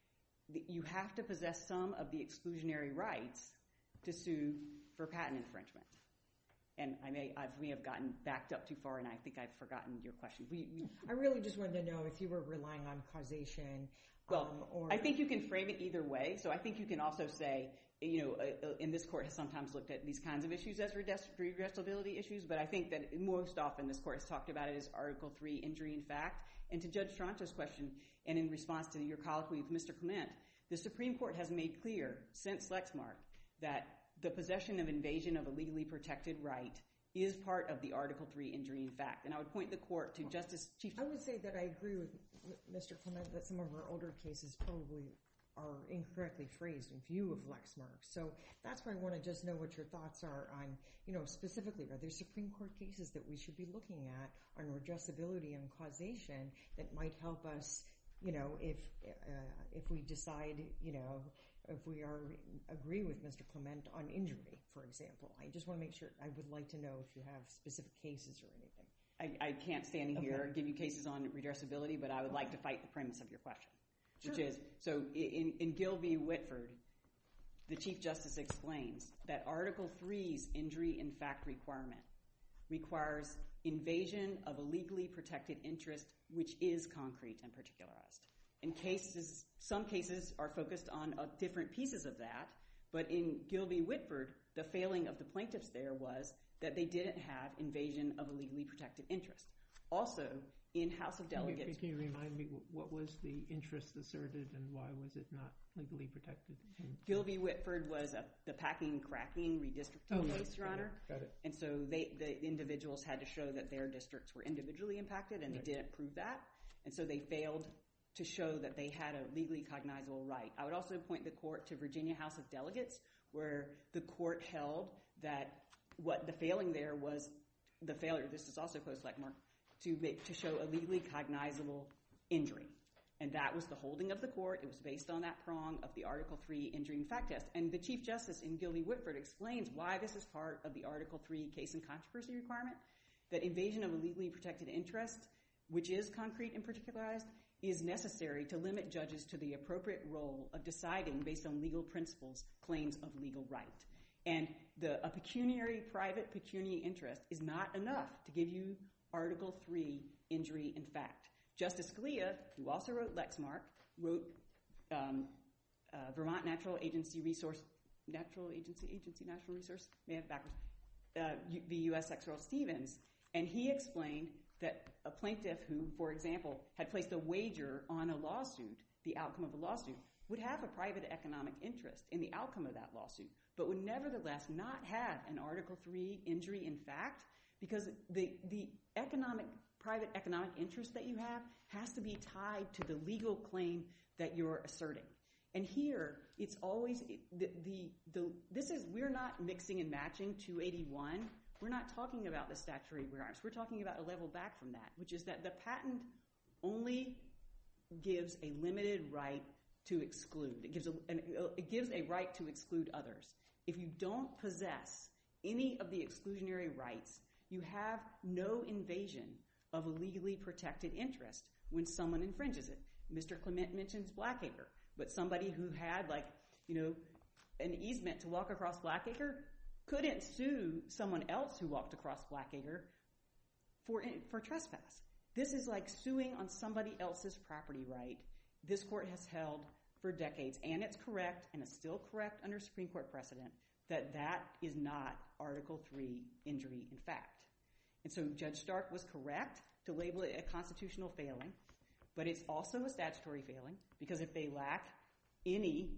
you have to possess some of the exclusionary rights to sue for patent infringement. And I may have gotten backed up too far, and I think I've forgotten your question. I really just wanted to know if you were relying on causation. Well, I think you can frame it either way. So I think you can also say, and this court has sometimes looked at these kinds of issues as redressability issues, but I think that most often this court has talked about it as Article 3 injury in fact. And to Judge Taranto's question, and in response to your colloquy with Mr. Clement, the Supreme Court has made clear since Lexmark that the possession of invasion of a legally protected right is part of the Article 3 injury in fact. And I would point the court to Justice Chief... I would say that I agree with Mr. Clement that some of our older cases probably are incorrectly phrased in view of Lexmark. So that's why I want to just know what your thoughts are on, specifically, are there Supreme Court cases that we should be looking at on redressability and causation that might help us, if we decide, if we agree with Mr. Clement on injury, for example. I just want to make sure, I would like to know if you have specific cases or anything. I can't stand here and give you cases on redressability, but I would like to fight the premise of your question, which is, so in Gill v. Whitford, the Chief Justice explains that Article 3's injury in fact requirement requires invasion of a legally protected interest which is concrete and particularized. Some cases are focused on different pieces of that, but in Gilby Whitford, the failing of the plaintiffs there was that they didn't have invasion of a legally protected interest. Also, in House of Delegates... Can you remind me what was the interest asserted and why was it not legally protected? Gilby Whitford was the packing, cracking, redistricting case, Your Honor. Got it. And so the individuals had to show that their districts were individually impacted, and they didn't prove that. And so they failed to show that they had a legally cognizable right. I would also point the court to Virginia House of Delegates, where the court held that what the failing there was the failure, this is also post-Lechmark, to show a legally cognizable injury. And that was the holding of the court. It was based on that prong of the Article 3 injury in fact test. And the Chief Justice in Gilby Whitford explains why this is part of the Article 3 case and controversy requirement, that invasion of a legally protected interest, which is concrete and particularized, is necessary to limit judges to the appropriate role of deciding, based on legal principles, claims of legal right. And a pecuniary, private pecuniary interest is not enough to give you Article 3 injury in fact. Justice Scalia, who also wrote Lexmark, wrote Vermont Natural Resource, may have it backwards, the U.S. Ex Earl Stevens, and he explained that a plaintiff who, for example, had placed a wager on a lawsuit, the outcome of a lawsuit, would have a private economic interest in the outcome of that lawsuit, but would nevertheless not have an Article 3 injury in fact, because the private economic interest that you have has to be tied to the legal claim that you're asserting. And here, it's always, we're not mixing and matching 281. We're not talking about the statutory requirements. We're talking about a level back from that, which is that the patent only gives a limited right to exclude. It gives a right to exclude others. If you don't possess any of the exclusionary rights, you have no invasion of a legally protected interest when someone infringes it. Mr. Clement mentions Blackacre, but somebody who had an easement to walk across Blackacre couldn't sue someone else who walked across Blackacre for trespass. This is like suing on somebody else's property right. This court has held for decades, and it's correct, and it's still correct under Supreme Court precedent, that that is not Article 3 injury in fact. And so Judge Stark was correct to label it a constitutional failing, but it's also a statutory failing, because if they lack any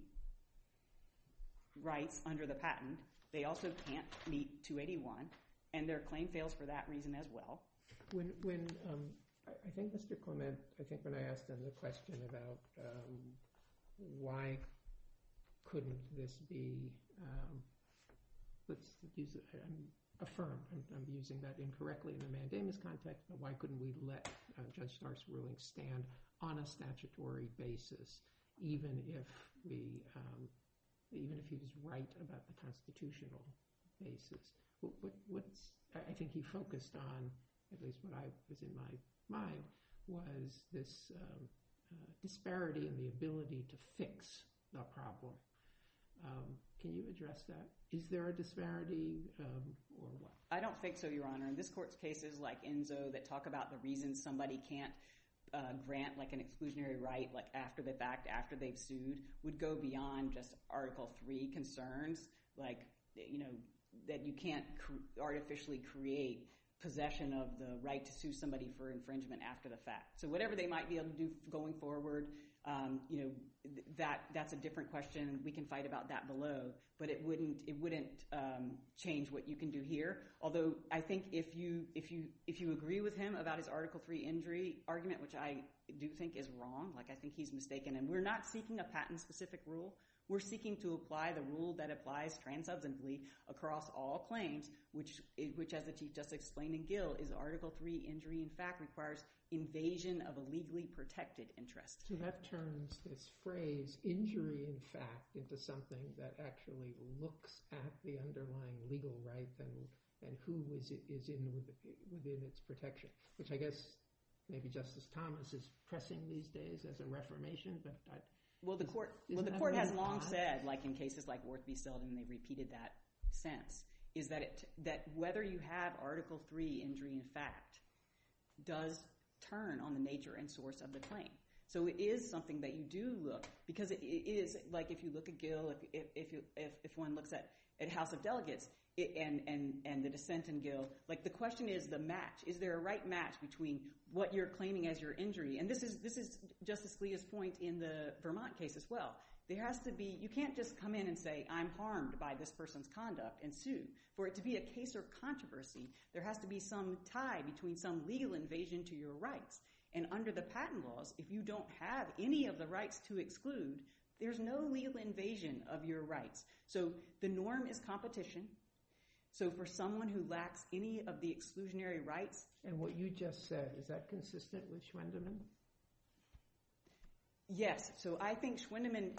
rights under the patent, they also can't meet 281, and their claim fails for that reason as well. When I think Mr. Clement, when I asked him the question about why couldn't this be, let's use it, affirmed, I'm using that incorrectly in the mandamus context, but why couldn't we let Judge Stark's ruling stand on a statutory basis, even if he was right about the constitutional basis? I think he focused on, at least what was in my mind, was this disparity in the ability to fix the problem. Can you address that? Is there a disparity or what? I don't think so, Your Honor. In this court's cases like Enzo that talk about the reasons somebody can't grant like an exclusionary right like after the fact, after they've sued, would go beyond just Article 3 concerns, like, that you can't artificially create possession of the right to sue somebody for infringement after the fact. So whatever they might be able to do going forward, that's a different question. We can fight about that below, but it wouldn't change what you can do here. Although I think if you agree with him about his Article 3 injury argument, which I do think is wrong, like I think he's mistaken, and we're not seeking a patent-specific rule. We're seeking to apply the rule that applies transsubstantively across all claims, which as the Chief Justice explained in Gill, is Article 3 injury in fact requires invasion of a legally protected interest. So that turns this phrase, injury in fact, into something that actually looks at the underlying legal right and who is within its protection, which I guess maybe Justice Thomas is pressing these days as a reformation, but Well, the court has long said, like in cases like Worth v. Selden, they've repeated that sense, is that whether you have Article 3 injury in fact does turn on the nature and source of the claim. So it is something that you do look, because it is like if you look at Gill, if one looks at House of Delegates and the dissent in Gill, like the question is the match. Is there a right match between what you're claiming as your injury? And this is Justice Scalia's point in the Vermont case as well. There has to be, you can't just come in and say, I'm harmed by this person's conduct and sue. For it to be a case or controversy, there has to be some tie between some legal invasion to your rights. And under the patent laws, if you don't have any of the rights to exclude, there's no legal invasion of your rights. So the norm is competition. So for someone who lacks any of the exclusionary rights. And what you just said, is that consistent with Schwendeman? Yes. So I think Schwendeman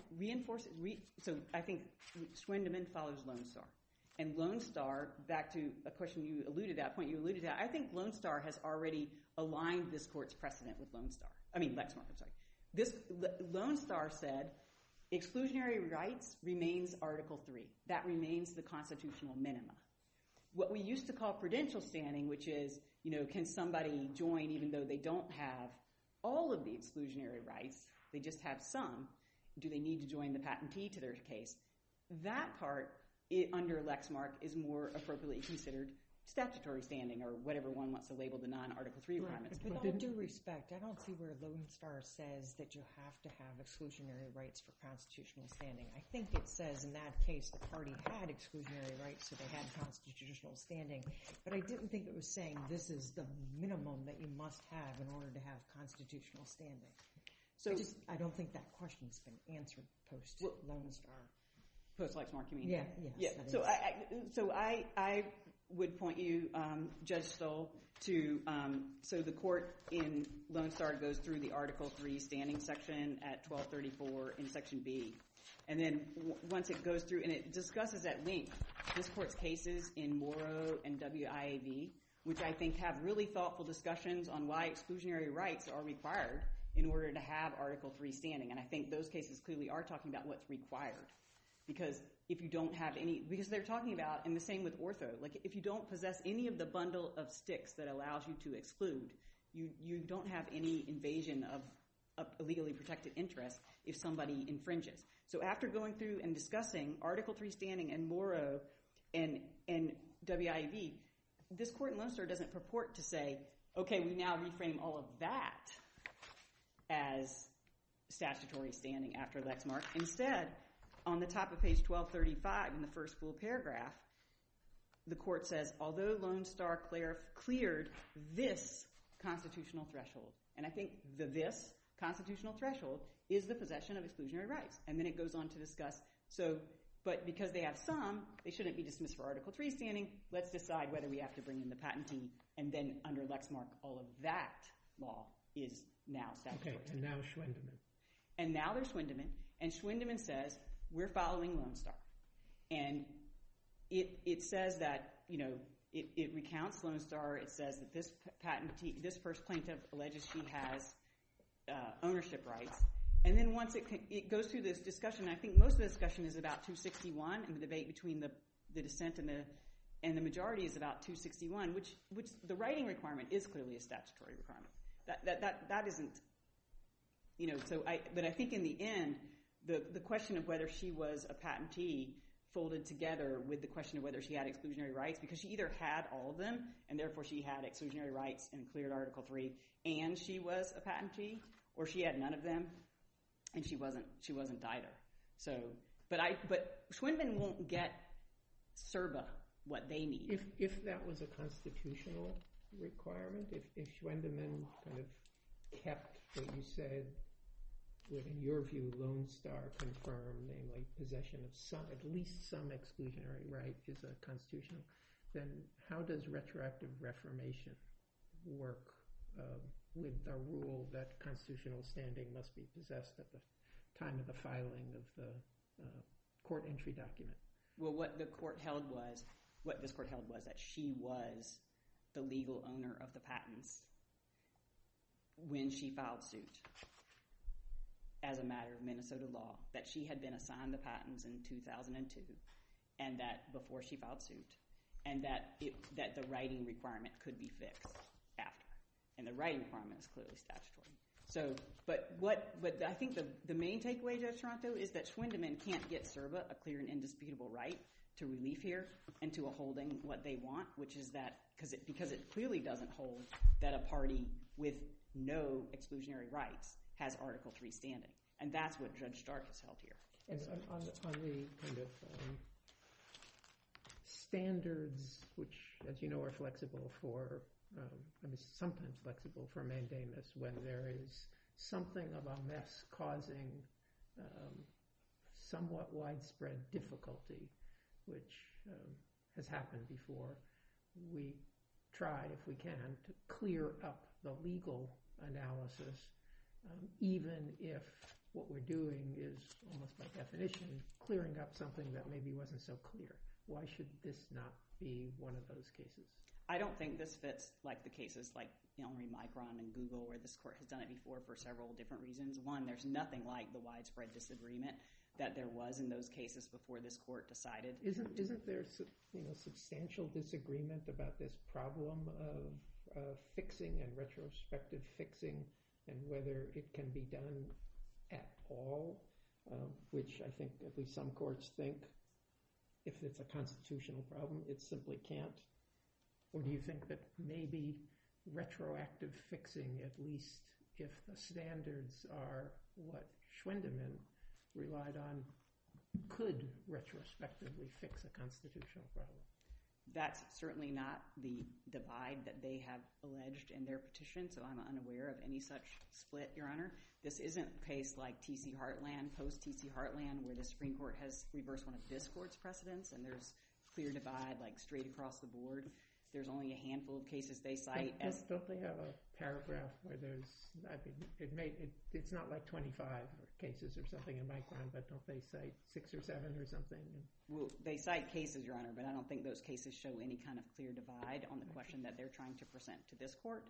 I think Schwendeman follows Lone Star. And Lone Star, back to a question you alluded to, I think Lone Star has already aligned this court's precedent with Lexmark, I'm sorry. This Lone Star said, exclusionary rights remains Article 3. That remains the constitutional minima. What we used to call prudential standing, which is, can somebody join even though they don't have all of the exclusionary rights, they just have some, do they need to join the patentee to their case? That part, under Lexmark, is more appropriately considered statutory standing, or whatever one wants to label the non-Article 3 requirements. With all due respect, I don't see where Lone Star says that you have to have exclusionary rights for constitutional standing. I think it says in that case the party had exclusionary rights, so they had constitutional standing. But I didn't think it was saying this is the minimum that you must have in order to have constitutional standing. So I don't think that question's been answered post Lone Star. Post Lexmark, you mean? Yeah. Yes. So I would point you, Judge Stoll, to so the court in Lone Star goes through the Article 3 standing section at 1234 in Section B. And then once it goes through, and it discusses at length this court's cases in Morrow and WIAV, which I think have really thoughtful discussions on why exclusionary rights are required in order to have Article 3 standing. And I think those cases clearly are talking about what's required. Because if you don't have any, because they're talking about, and the same with ortho, like if you don't possess any of the bundle of sticks that allows you to exclude, you don't have any invasion of a legally protected interest if somebody infringes. So after going through and discussing Article 3 standing and Morrow and WIAV, this court in Lone Star doesn't purport to say, okay, we now reframe all of that as statutory standing after Lexmark. Instead, on the top of page 1235 in the first full paragraph, the court says, although Lone Star cleared this constitutional threshold, and I think this constitutional threshold is the possession of exclusionary rights. And then it goes on to discuss, but because they have some, they shouldn't be dismissed for Article 3 standing. Let's decide whether we have to bring in the patentee. And then under Lexmark, all of that law is now statutory. Okay, and now Schwendeman. And now there's Schwendeman. And Schwendeman says, we're following Lone Star. And it says that, it recounts Lone Star. It says that this patentee, this first plaintiff alleges she has ownership rights. And then once it goes through this discussion, I think most of the discussion is about 261, and the debate between the dissent and the majority is about 261, which the writing requirement is clearly a statutory requirement. That isn't, but I think in the end, the question of whether she was a patentee folded together with the question of whether she had exclusionary rights, because she either had all of them, and therefore she had exclusionary rights and cleared Article 3, and she was a patentee, or she had none of them, and she wasn't either. So, but Schwendeman won't get CERBA what they need. If that was a constitutional requirement, if Schwendeman kind of kept what you said, would, in your view, Lone Star confirm, namely possession of at least some exclusionary right is a constitutional, then how does retroactive reformation work with a rule that constitutional standing must be possessed at the time of the filing of the court entry document? Well, what this court held was that she was the legal owner of the patents when she filed suit. as a matter of Minnesota law that she had been assigned the patents in 2002, and that before she filed suit, and that the writing requirement could be fixed after. And the writing requirement is clearly statutory. So, but I think the main takeaway, Judge Toronto, is that Schwindeman can't get CERBA a clear and indisputable right to relief here and to a holding what they want, which is that because it clearly doesn't hold that a party with no exclusionary rights has Article III standing. And that's what Judge Stark has held here. And on the kind of standards, which, as you know, are flexible for, sometimes flexible for mandamus when there is something of a mess causing somewhat widespread difficulty, which has happened before. We try, if we can, to clear up the legal analysis, even if what we're doing is, almost by definition, clearing up something that maybe wasn't so clear. Why should this not be one of those cases? I don't think this fits like the cases like Henry Micron and Google, where this court has done it before for several different reasons. One, there's nothing like the widespread disagreement that there was in those cases before this court decided. Isn't there substantial disagreement about this problem of fixing and retrospective fixing, and whether it can be done at all, which I think at least some courts think, if it's a constitutional problem, it simply can't? Or do you think that maybe retroactive fixing, at least if the standards are what Schwindeman relied on, could retrospectively fix a constitutional problem? That's certainly not the divide that they have alleged in their petition, so I'm unaware of any such split, Your Honor. This isn't a case like T.C. Heartland, post-T.C. Heartland, where the Supreme Court has reversed one of this court's precedents, and there's clear divide, like straight across the board. There's only a handful of cases they cite. Don't they have a paragraph where there's, it's not like 25 cases or something in Micron, but don't they cite 6 or 7 or something? Well, they cite cases, Your Honor, but I don't think those cases show any kind of clear divide on the question that they're trying to present to this court.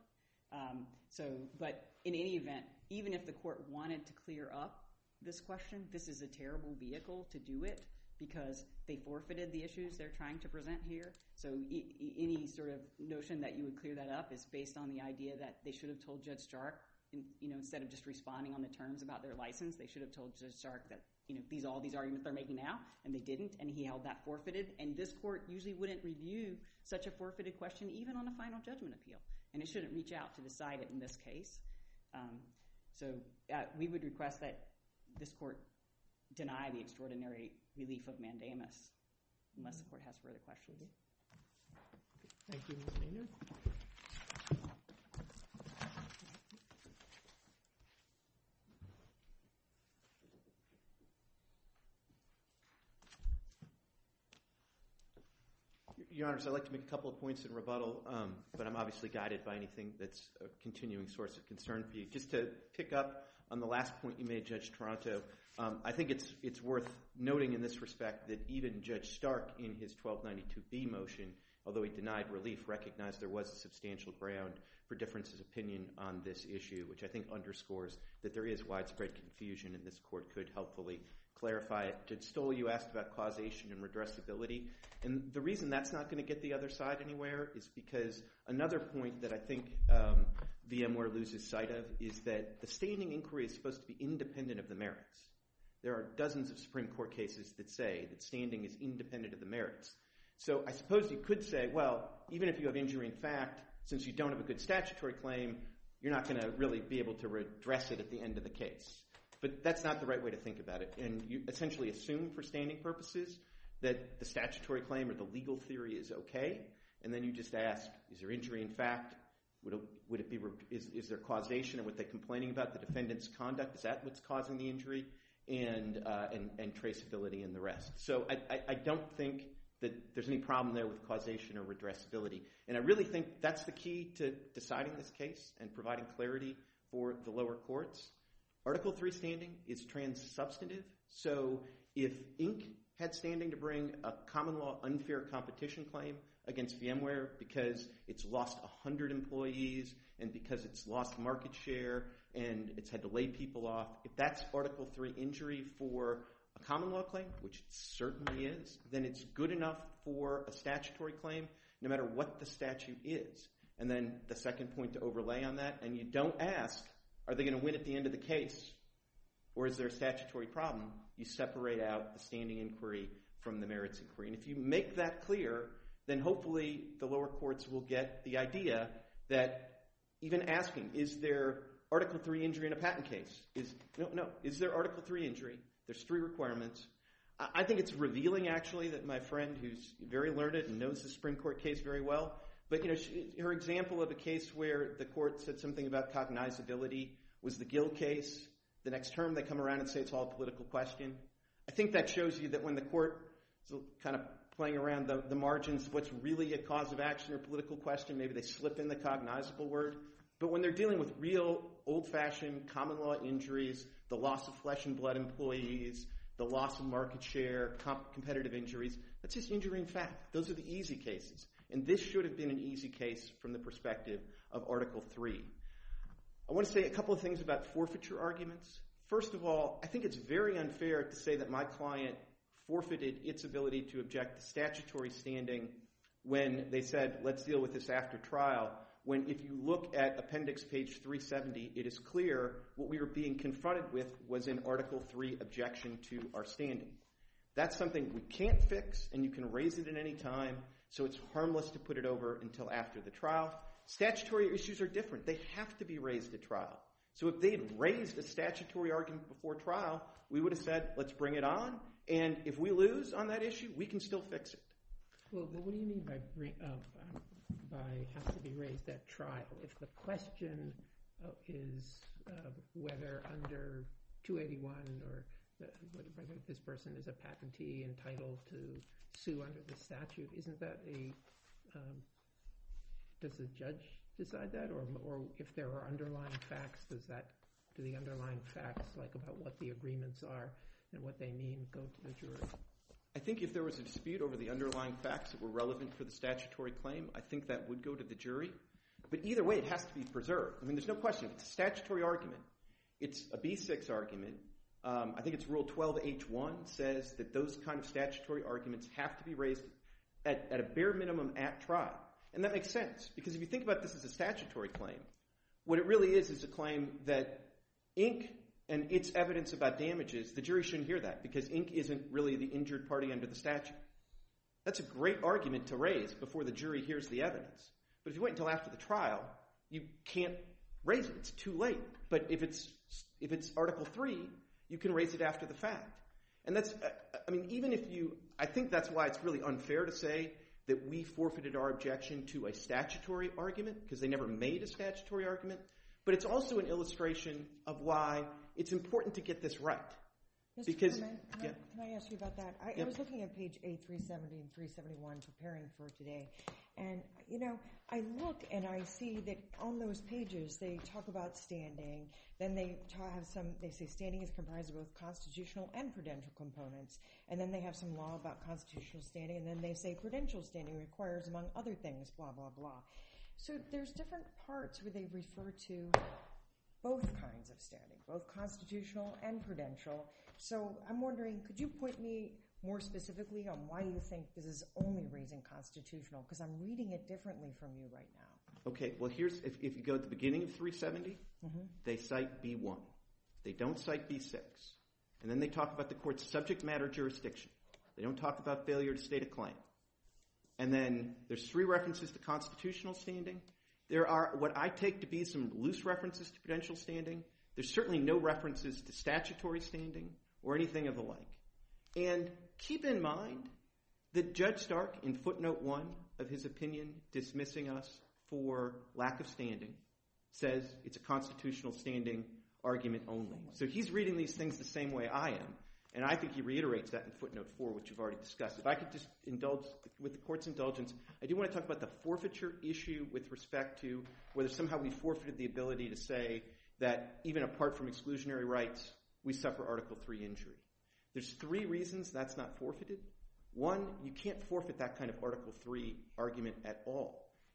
But in any event, even if the court wanted to clear up this question, this is a terrible vehicle to do it, because they forfeited the issues they're trying to present here. So any sort of notion that you would clear that up is based on the idea that they should have told Judge Stark, instead of just responding on the terms about their license, they should have told Judge Stark that all these arguments they're making now, and they didn't, and he held that forfeited. And this court usually wouldn't review such a forfeited question even on a final judgment appeal, and it shouldn't reach out to decide it in this case. So we would request that this court deny the extraordinary relief of mandamus, unless the court has further questions. Thank you, Ms. Maynard. Your Honors, I'd like to make a couple of points in rebuttal, but I'm obviously guided by anything that's a continuing source of concern for you. Just to pick up on the last point you made, Judge Toronto, I think it's worth noting in this respect that even Judge Stark, in his 1292B motion, although he denied relief, recognized there was a substantial ground for differences of opinion on this issue, which I think underscores that there is widespread confusion, and this court could helpfully clarify it. Judge Stoll, you asked about causation and redressability, and the reason that's not going to get the other side anywhere is because another point that I think VMware loses sight of is that the standing inquiry is supposed to be independent of the merits. There are dozens of Supreme Court cases that say that standing is independent of the merits. So I suppose you could say, well, even if you have injury in fact, since you don't have a good statutory claim, you're not going to really be able to redress it at the end of the case. But that's not the right way to think about it. And you essentially assume for standing purposes that the statutory claim or the legal theory is okay, and then you just ask, is there injury in fact? Would it be? Is there causation? And what they're complaining about, the defendant's conduct, is that what's causing the injury? And traceability and the rest. So I don't think that there's any problem there with causation or redressability. And I really think that's the key to deciding this case and providing clarity for the lower courts. Article 3 standing is trans-substantive. So if Inc. had standing to bring a common law unfair competition claim against VMware because it's lost 100 employees and because it's lost market share and it's had to lay people off. If that's Article 3 injury for a common law claim, which it certainly is, then it's good enough for a statutory claim, no matter what the statute is. And then the second point to overlay on that, and you don't ask, are they going to win at the end of the case, or is there a statutory problem? You separate out the standing inquiry from the merits inquiry. And if you make that clear, then hopefully the lower courts will get the idea that even asking, is there Article 3 injury in a patent case? Is there Article 3 injury? There's 3 requirements. I think it's revealing, actually, that my friend, who's very learned and knows the Supreme Court case very well, but her example of a case where the court said something about cognizability was the Gill case. The next term they come around and say it's all a political question. I think that shows you that when the court is kind of playing around the margins, what's really a cause of action or political question, maybe they slip in the cognizable word. But when they're dealing with real old-fashioned common law injuries, the loss of flesh and blood employees, the loss of market share, competitive injuries, that's just injury in fact. Those are the easy cases. And this should have been an easy case from the perspective of Article 3. I want to say a couple of things about forfeiture arguments. First of all, I think it's very unfair to say that my client forfeited its ability to object to statutory standing when they said, let's deal with this after trial, when if you look at appendix page 370, it is clear what we were being confronted with was an Article 3 objection to our standing. That's something we can't fix, and you can raise it at any time, so it's harmless to put it over until after the trial. Statutory issues are different. They have to be raised at trial. So if they had raised a statutory argument before trial, we would have said, let's bring it on, and if we lose on that issue, we can still fix it. Well, what do you mean by have to be raised at trial? If the question is whether under 281 or whether this person is a patentee entitled to sue under the statute, isn't that does the judge decide that? Or if there are underlying facts, do the underlying facts, like about what the agreements are and what they mean, go to the jury? I think if there was a dispute over the underlying facts that were relevant for the statutory claim, I think that would go to the jury. But either way, it has to be preserved. I mean, there's no question. If it's a statutory argument, it's a B6 argument. I think it's Rule 12H1 says that those kind of statutory arguments have to be raised at a bare minimum at trial. And that makes sense, because if you think about this as a statutory claim, what it really is a claim that Inc. and its evidence about damages, the jury shouldn't hear that, because Inc. isn't really the injured party under the statute. That's a great argument to raise before the jury hears the evidence. But if you wait until after the trial, you can't raise it. It's too late. But if it's Article 3, you can raise it after the fact. And that's, I think that's why it's really unfair to say that we forfeited our objection to a statutory argument, because they never made a statutory argument. But it's also an illustration of why it's important to get this right. Mr. Chairman, can I ask you about that? I was looking at page A370 and 371 preparing for today. And, I look and I see that on those pages they talk about standing. Then they say standing is comprised of both constitutional and prudential components. And then they have some law about constitutional standing. And then they say prudential standing requires, among other things, blah, blah, blah. So there's different parts where they refer to both kinds of standing, both constitutional and prudential. So I'm wondering, could you point me more specifically on why you think this is only raising constitutional? Because I'm reading it differently from you right now. Okay, well here's, if you go at the beginning of 370, they cite B1. They don't cite B6. And then they talk about the court's subject matter jurisdiction. They don't talk about failure to state a claim. And then there's 3 references to constitutional standing. There are what I take to be some loose references to prudential standing. There's certainly no references to statutory standing or anything of the like. And keep in mind that Judge Stark, in footnote 1 of his opinion dismissing us for lack of standing, says it's a constitutional standing argument only. So he's reading these things the same way I am. And I think he reiterates that in footnote 4, which you've already discussed. If I could just indulge, with the court's indulgence, I do want to talk about the forfeiture issue with respect to whether somehow we forfeited the ability to say that even apart from exclusionary rights, we suffer Article 3 injury. There's 3 reasons that's not forfeited. 1, you can't forfeit that kind of Article 3 argument at all.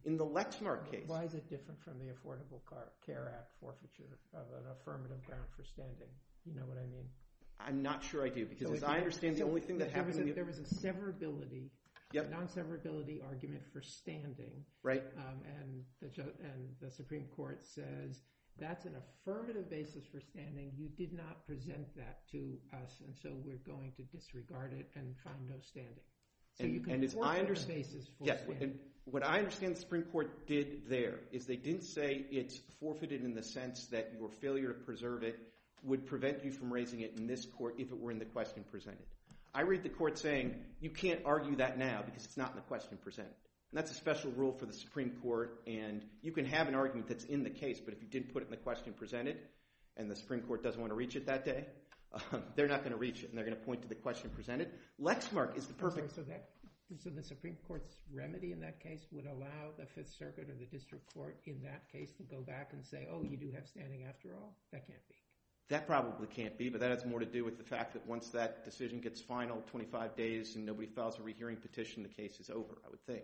In the Lexmark case. Why is it different from the Affordable Care Act forfeiture of an affirmative ground for standing? You know what I mean? I'm not sure I do, because as I understand, the only thing that happened... There was a severability, Yep. a non-severability argument for standing. Right. And the Supreme Court says that's an affirmative basis for standing. You did not present that to us, and so we're going to disregard it and find no standing. So you can forfeit the basis for standing. And what I understand the Supreme Court did there is they didn't say it's forfeited in the sense that your failure to preserve it would prevent you from raising it in this court if it were in the question presented. I read the court saying you can't argue that now because it's not in the question presented. And that's a special rule for the Supreme Court, and you can have an argument that's in the case, but if you didn't put it in the question presented and the Supreme Court doesn't want to reach it that day, they're not going to reach it, and they're going to point to the question presented. Lexmark is the perfect... So the Supreme Court's remedy in that case would allow the Fifth Circuit or the District Court in that case to go back and say, oh, you do have standing after all? That can't be. That probably can't be, but that has more to do with the fact that once that decision gets final, 25 days, and nobody files a rehearing petition, the case is over, I would think.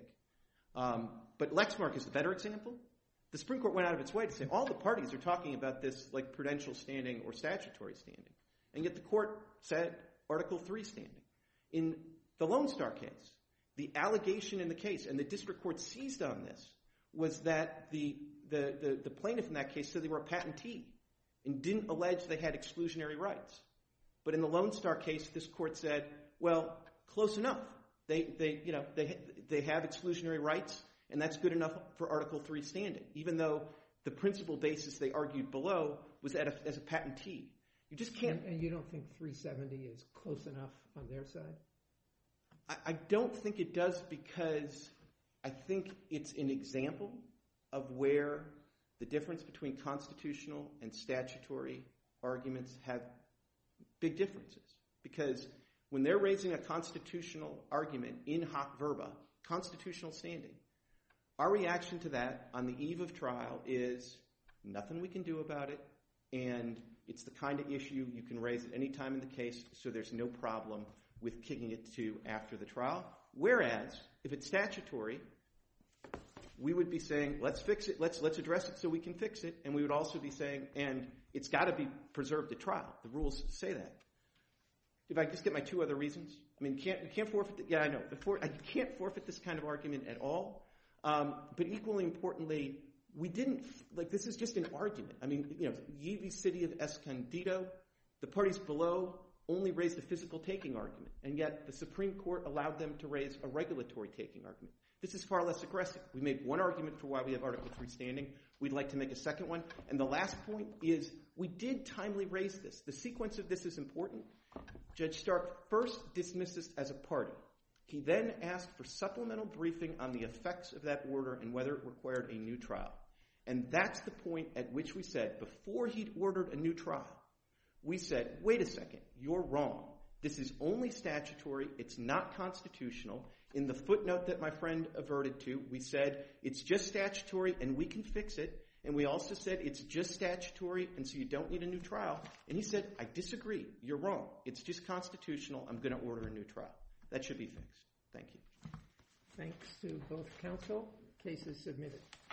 But Lexmark is the better example. The Supreme Court went out of its way to say all the parties are talking about this like prudential standing or statutory standing, and yet the court said Article 3 standing. In the Lone Star case, the allegation in the case, and the district court seized on this, was that the plaintiff in that case said they were a patentee and didn't allege they had exclusionary rights. But in the Lone Star case, this court said, well, close enough. They have exclusionary rights, and that's good enough for Article 3 standing, even though the principal basis they argued below was as a patentee. You just can't... And you don't think 370 is close enough on their side? I don't think it does, because I think it's an example of where the difference between constitutional and statutory arguments have big differences. Because when they're raising a constitutional argument in hoc verba, constitutional standing, our reaction to that on the eve of trial is nothing we can do about it, and it's the kind of issue you can raise at any time in the case, so there's no problem with kicking it to after the trial. Whereas, if it's statutory, we would be saying, let's fix it, let's address it so we can fix it, and we would also be saying, and it's got to be preserved at trial. The rules say that. If I just get my two other reasons, I mean, you can't forfeit. Yeah, I know. I can't forfeit this kind of argument at all. But equally importantly, we didn't like. This is just an argument. I mean, Yeevee City of Escondido, the parties below only raised a physical taking argument, and yet the Supreme Court allowed them to raise a regulatory taking argument. This is far less aggressive. We made one argument for why we have Article 3 standing. We'd like to make a second one. And the last point is we did timely raise this. The sequence of this is important. Judge Stark first dismissed this as a party. He then asked for supplemental briefing on the effects of that order and whether it required a new trial. And that's the point at which we said, before he'd ordered a new trial, we said, wait a second, you're wrong. This is only statutory. It's not constitutional. In the footnote that my friend averted to, we said it's just statutory and we can fix it. And we also said it's just statutory and so you don't need a new trial. And he said, I disagree. You're wrong. It's just constitutional. I'm going to order a new trial. That should be fixed. Thank you. Thanks to both counsel. Case is submitted.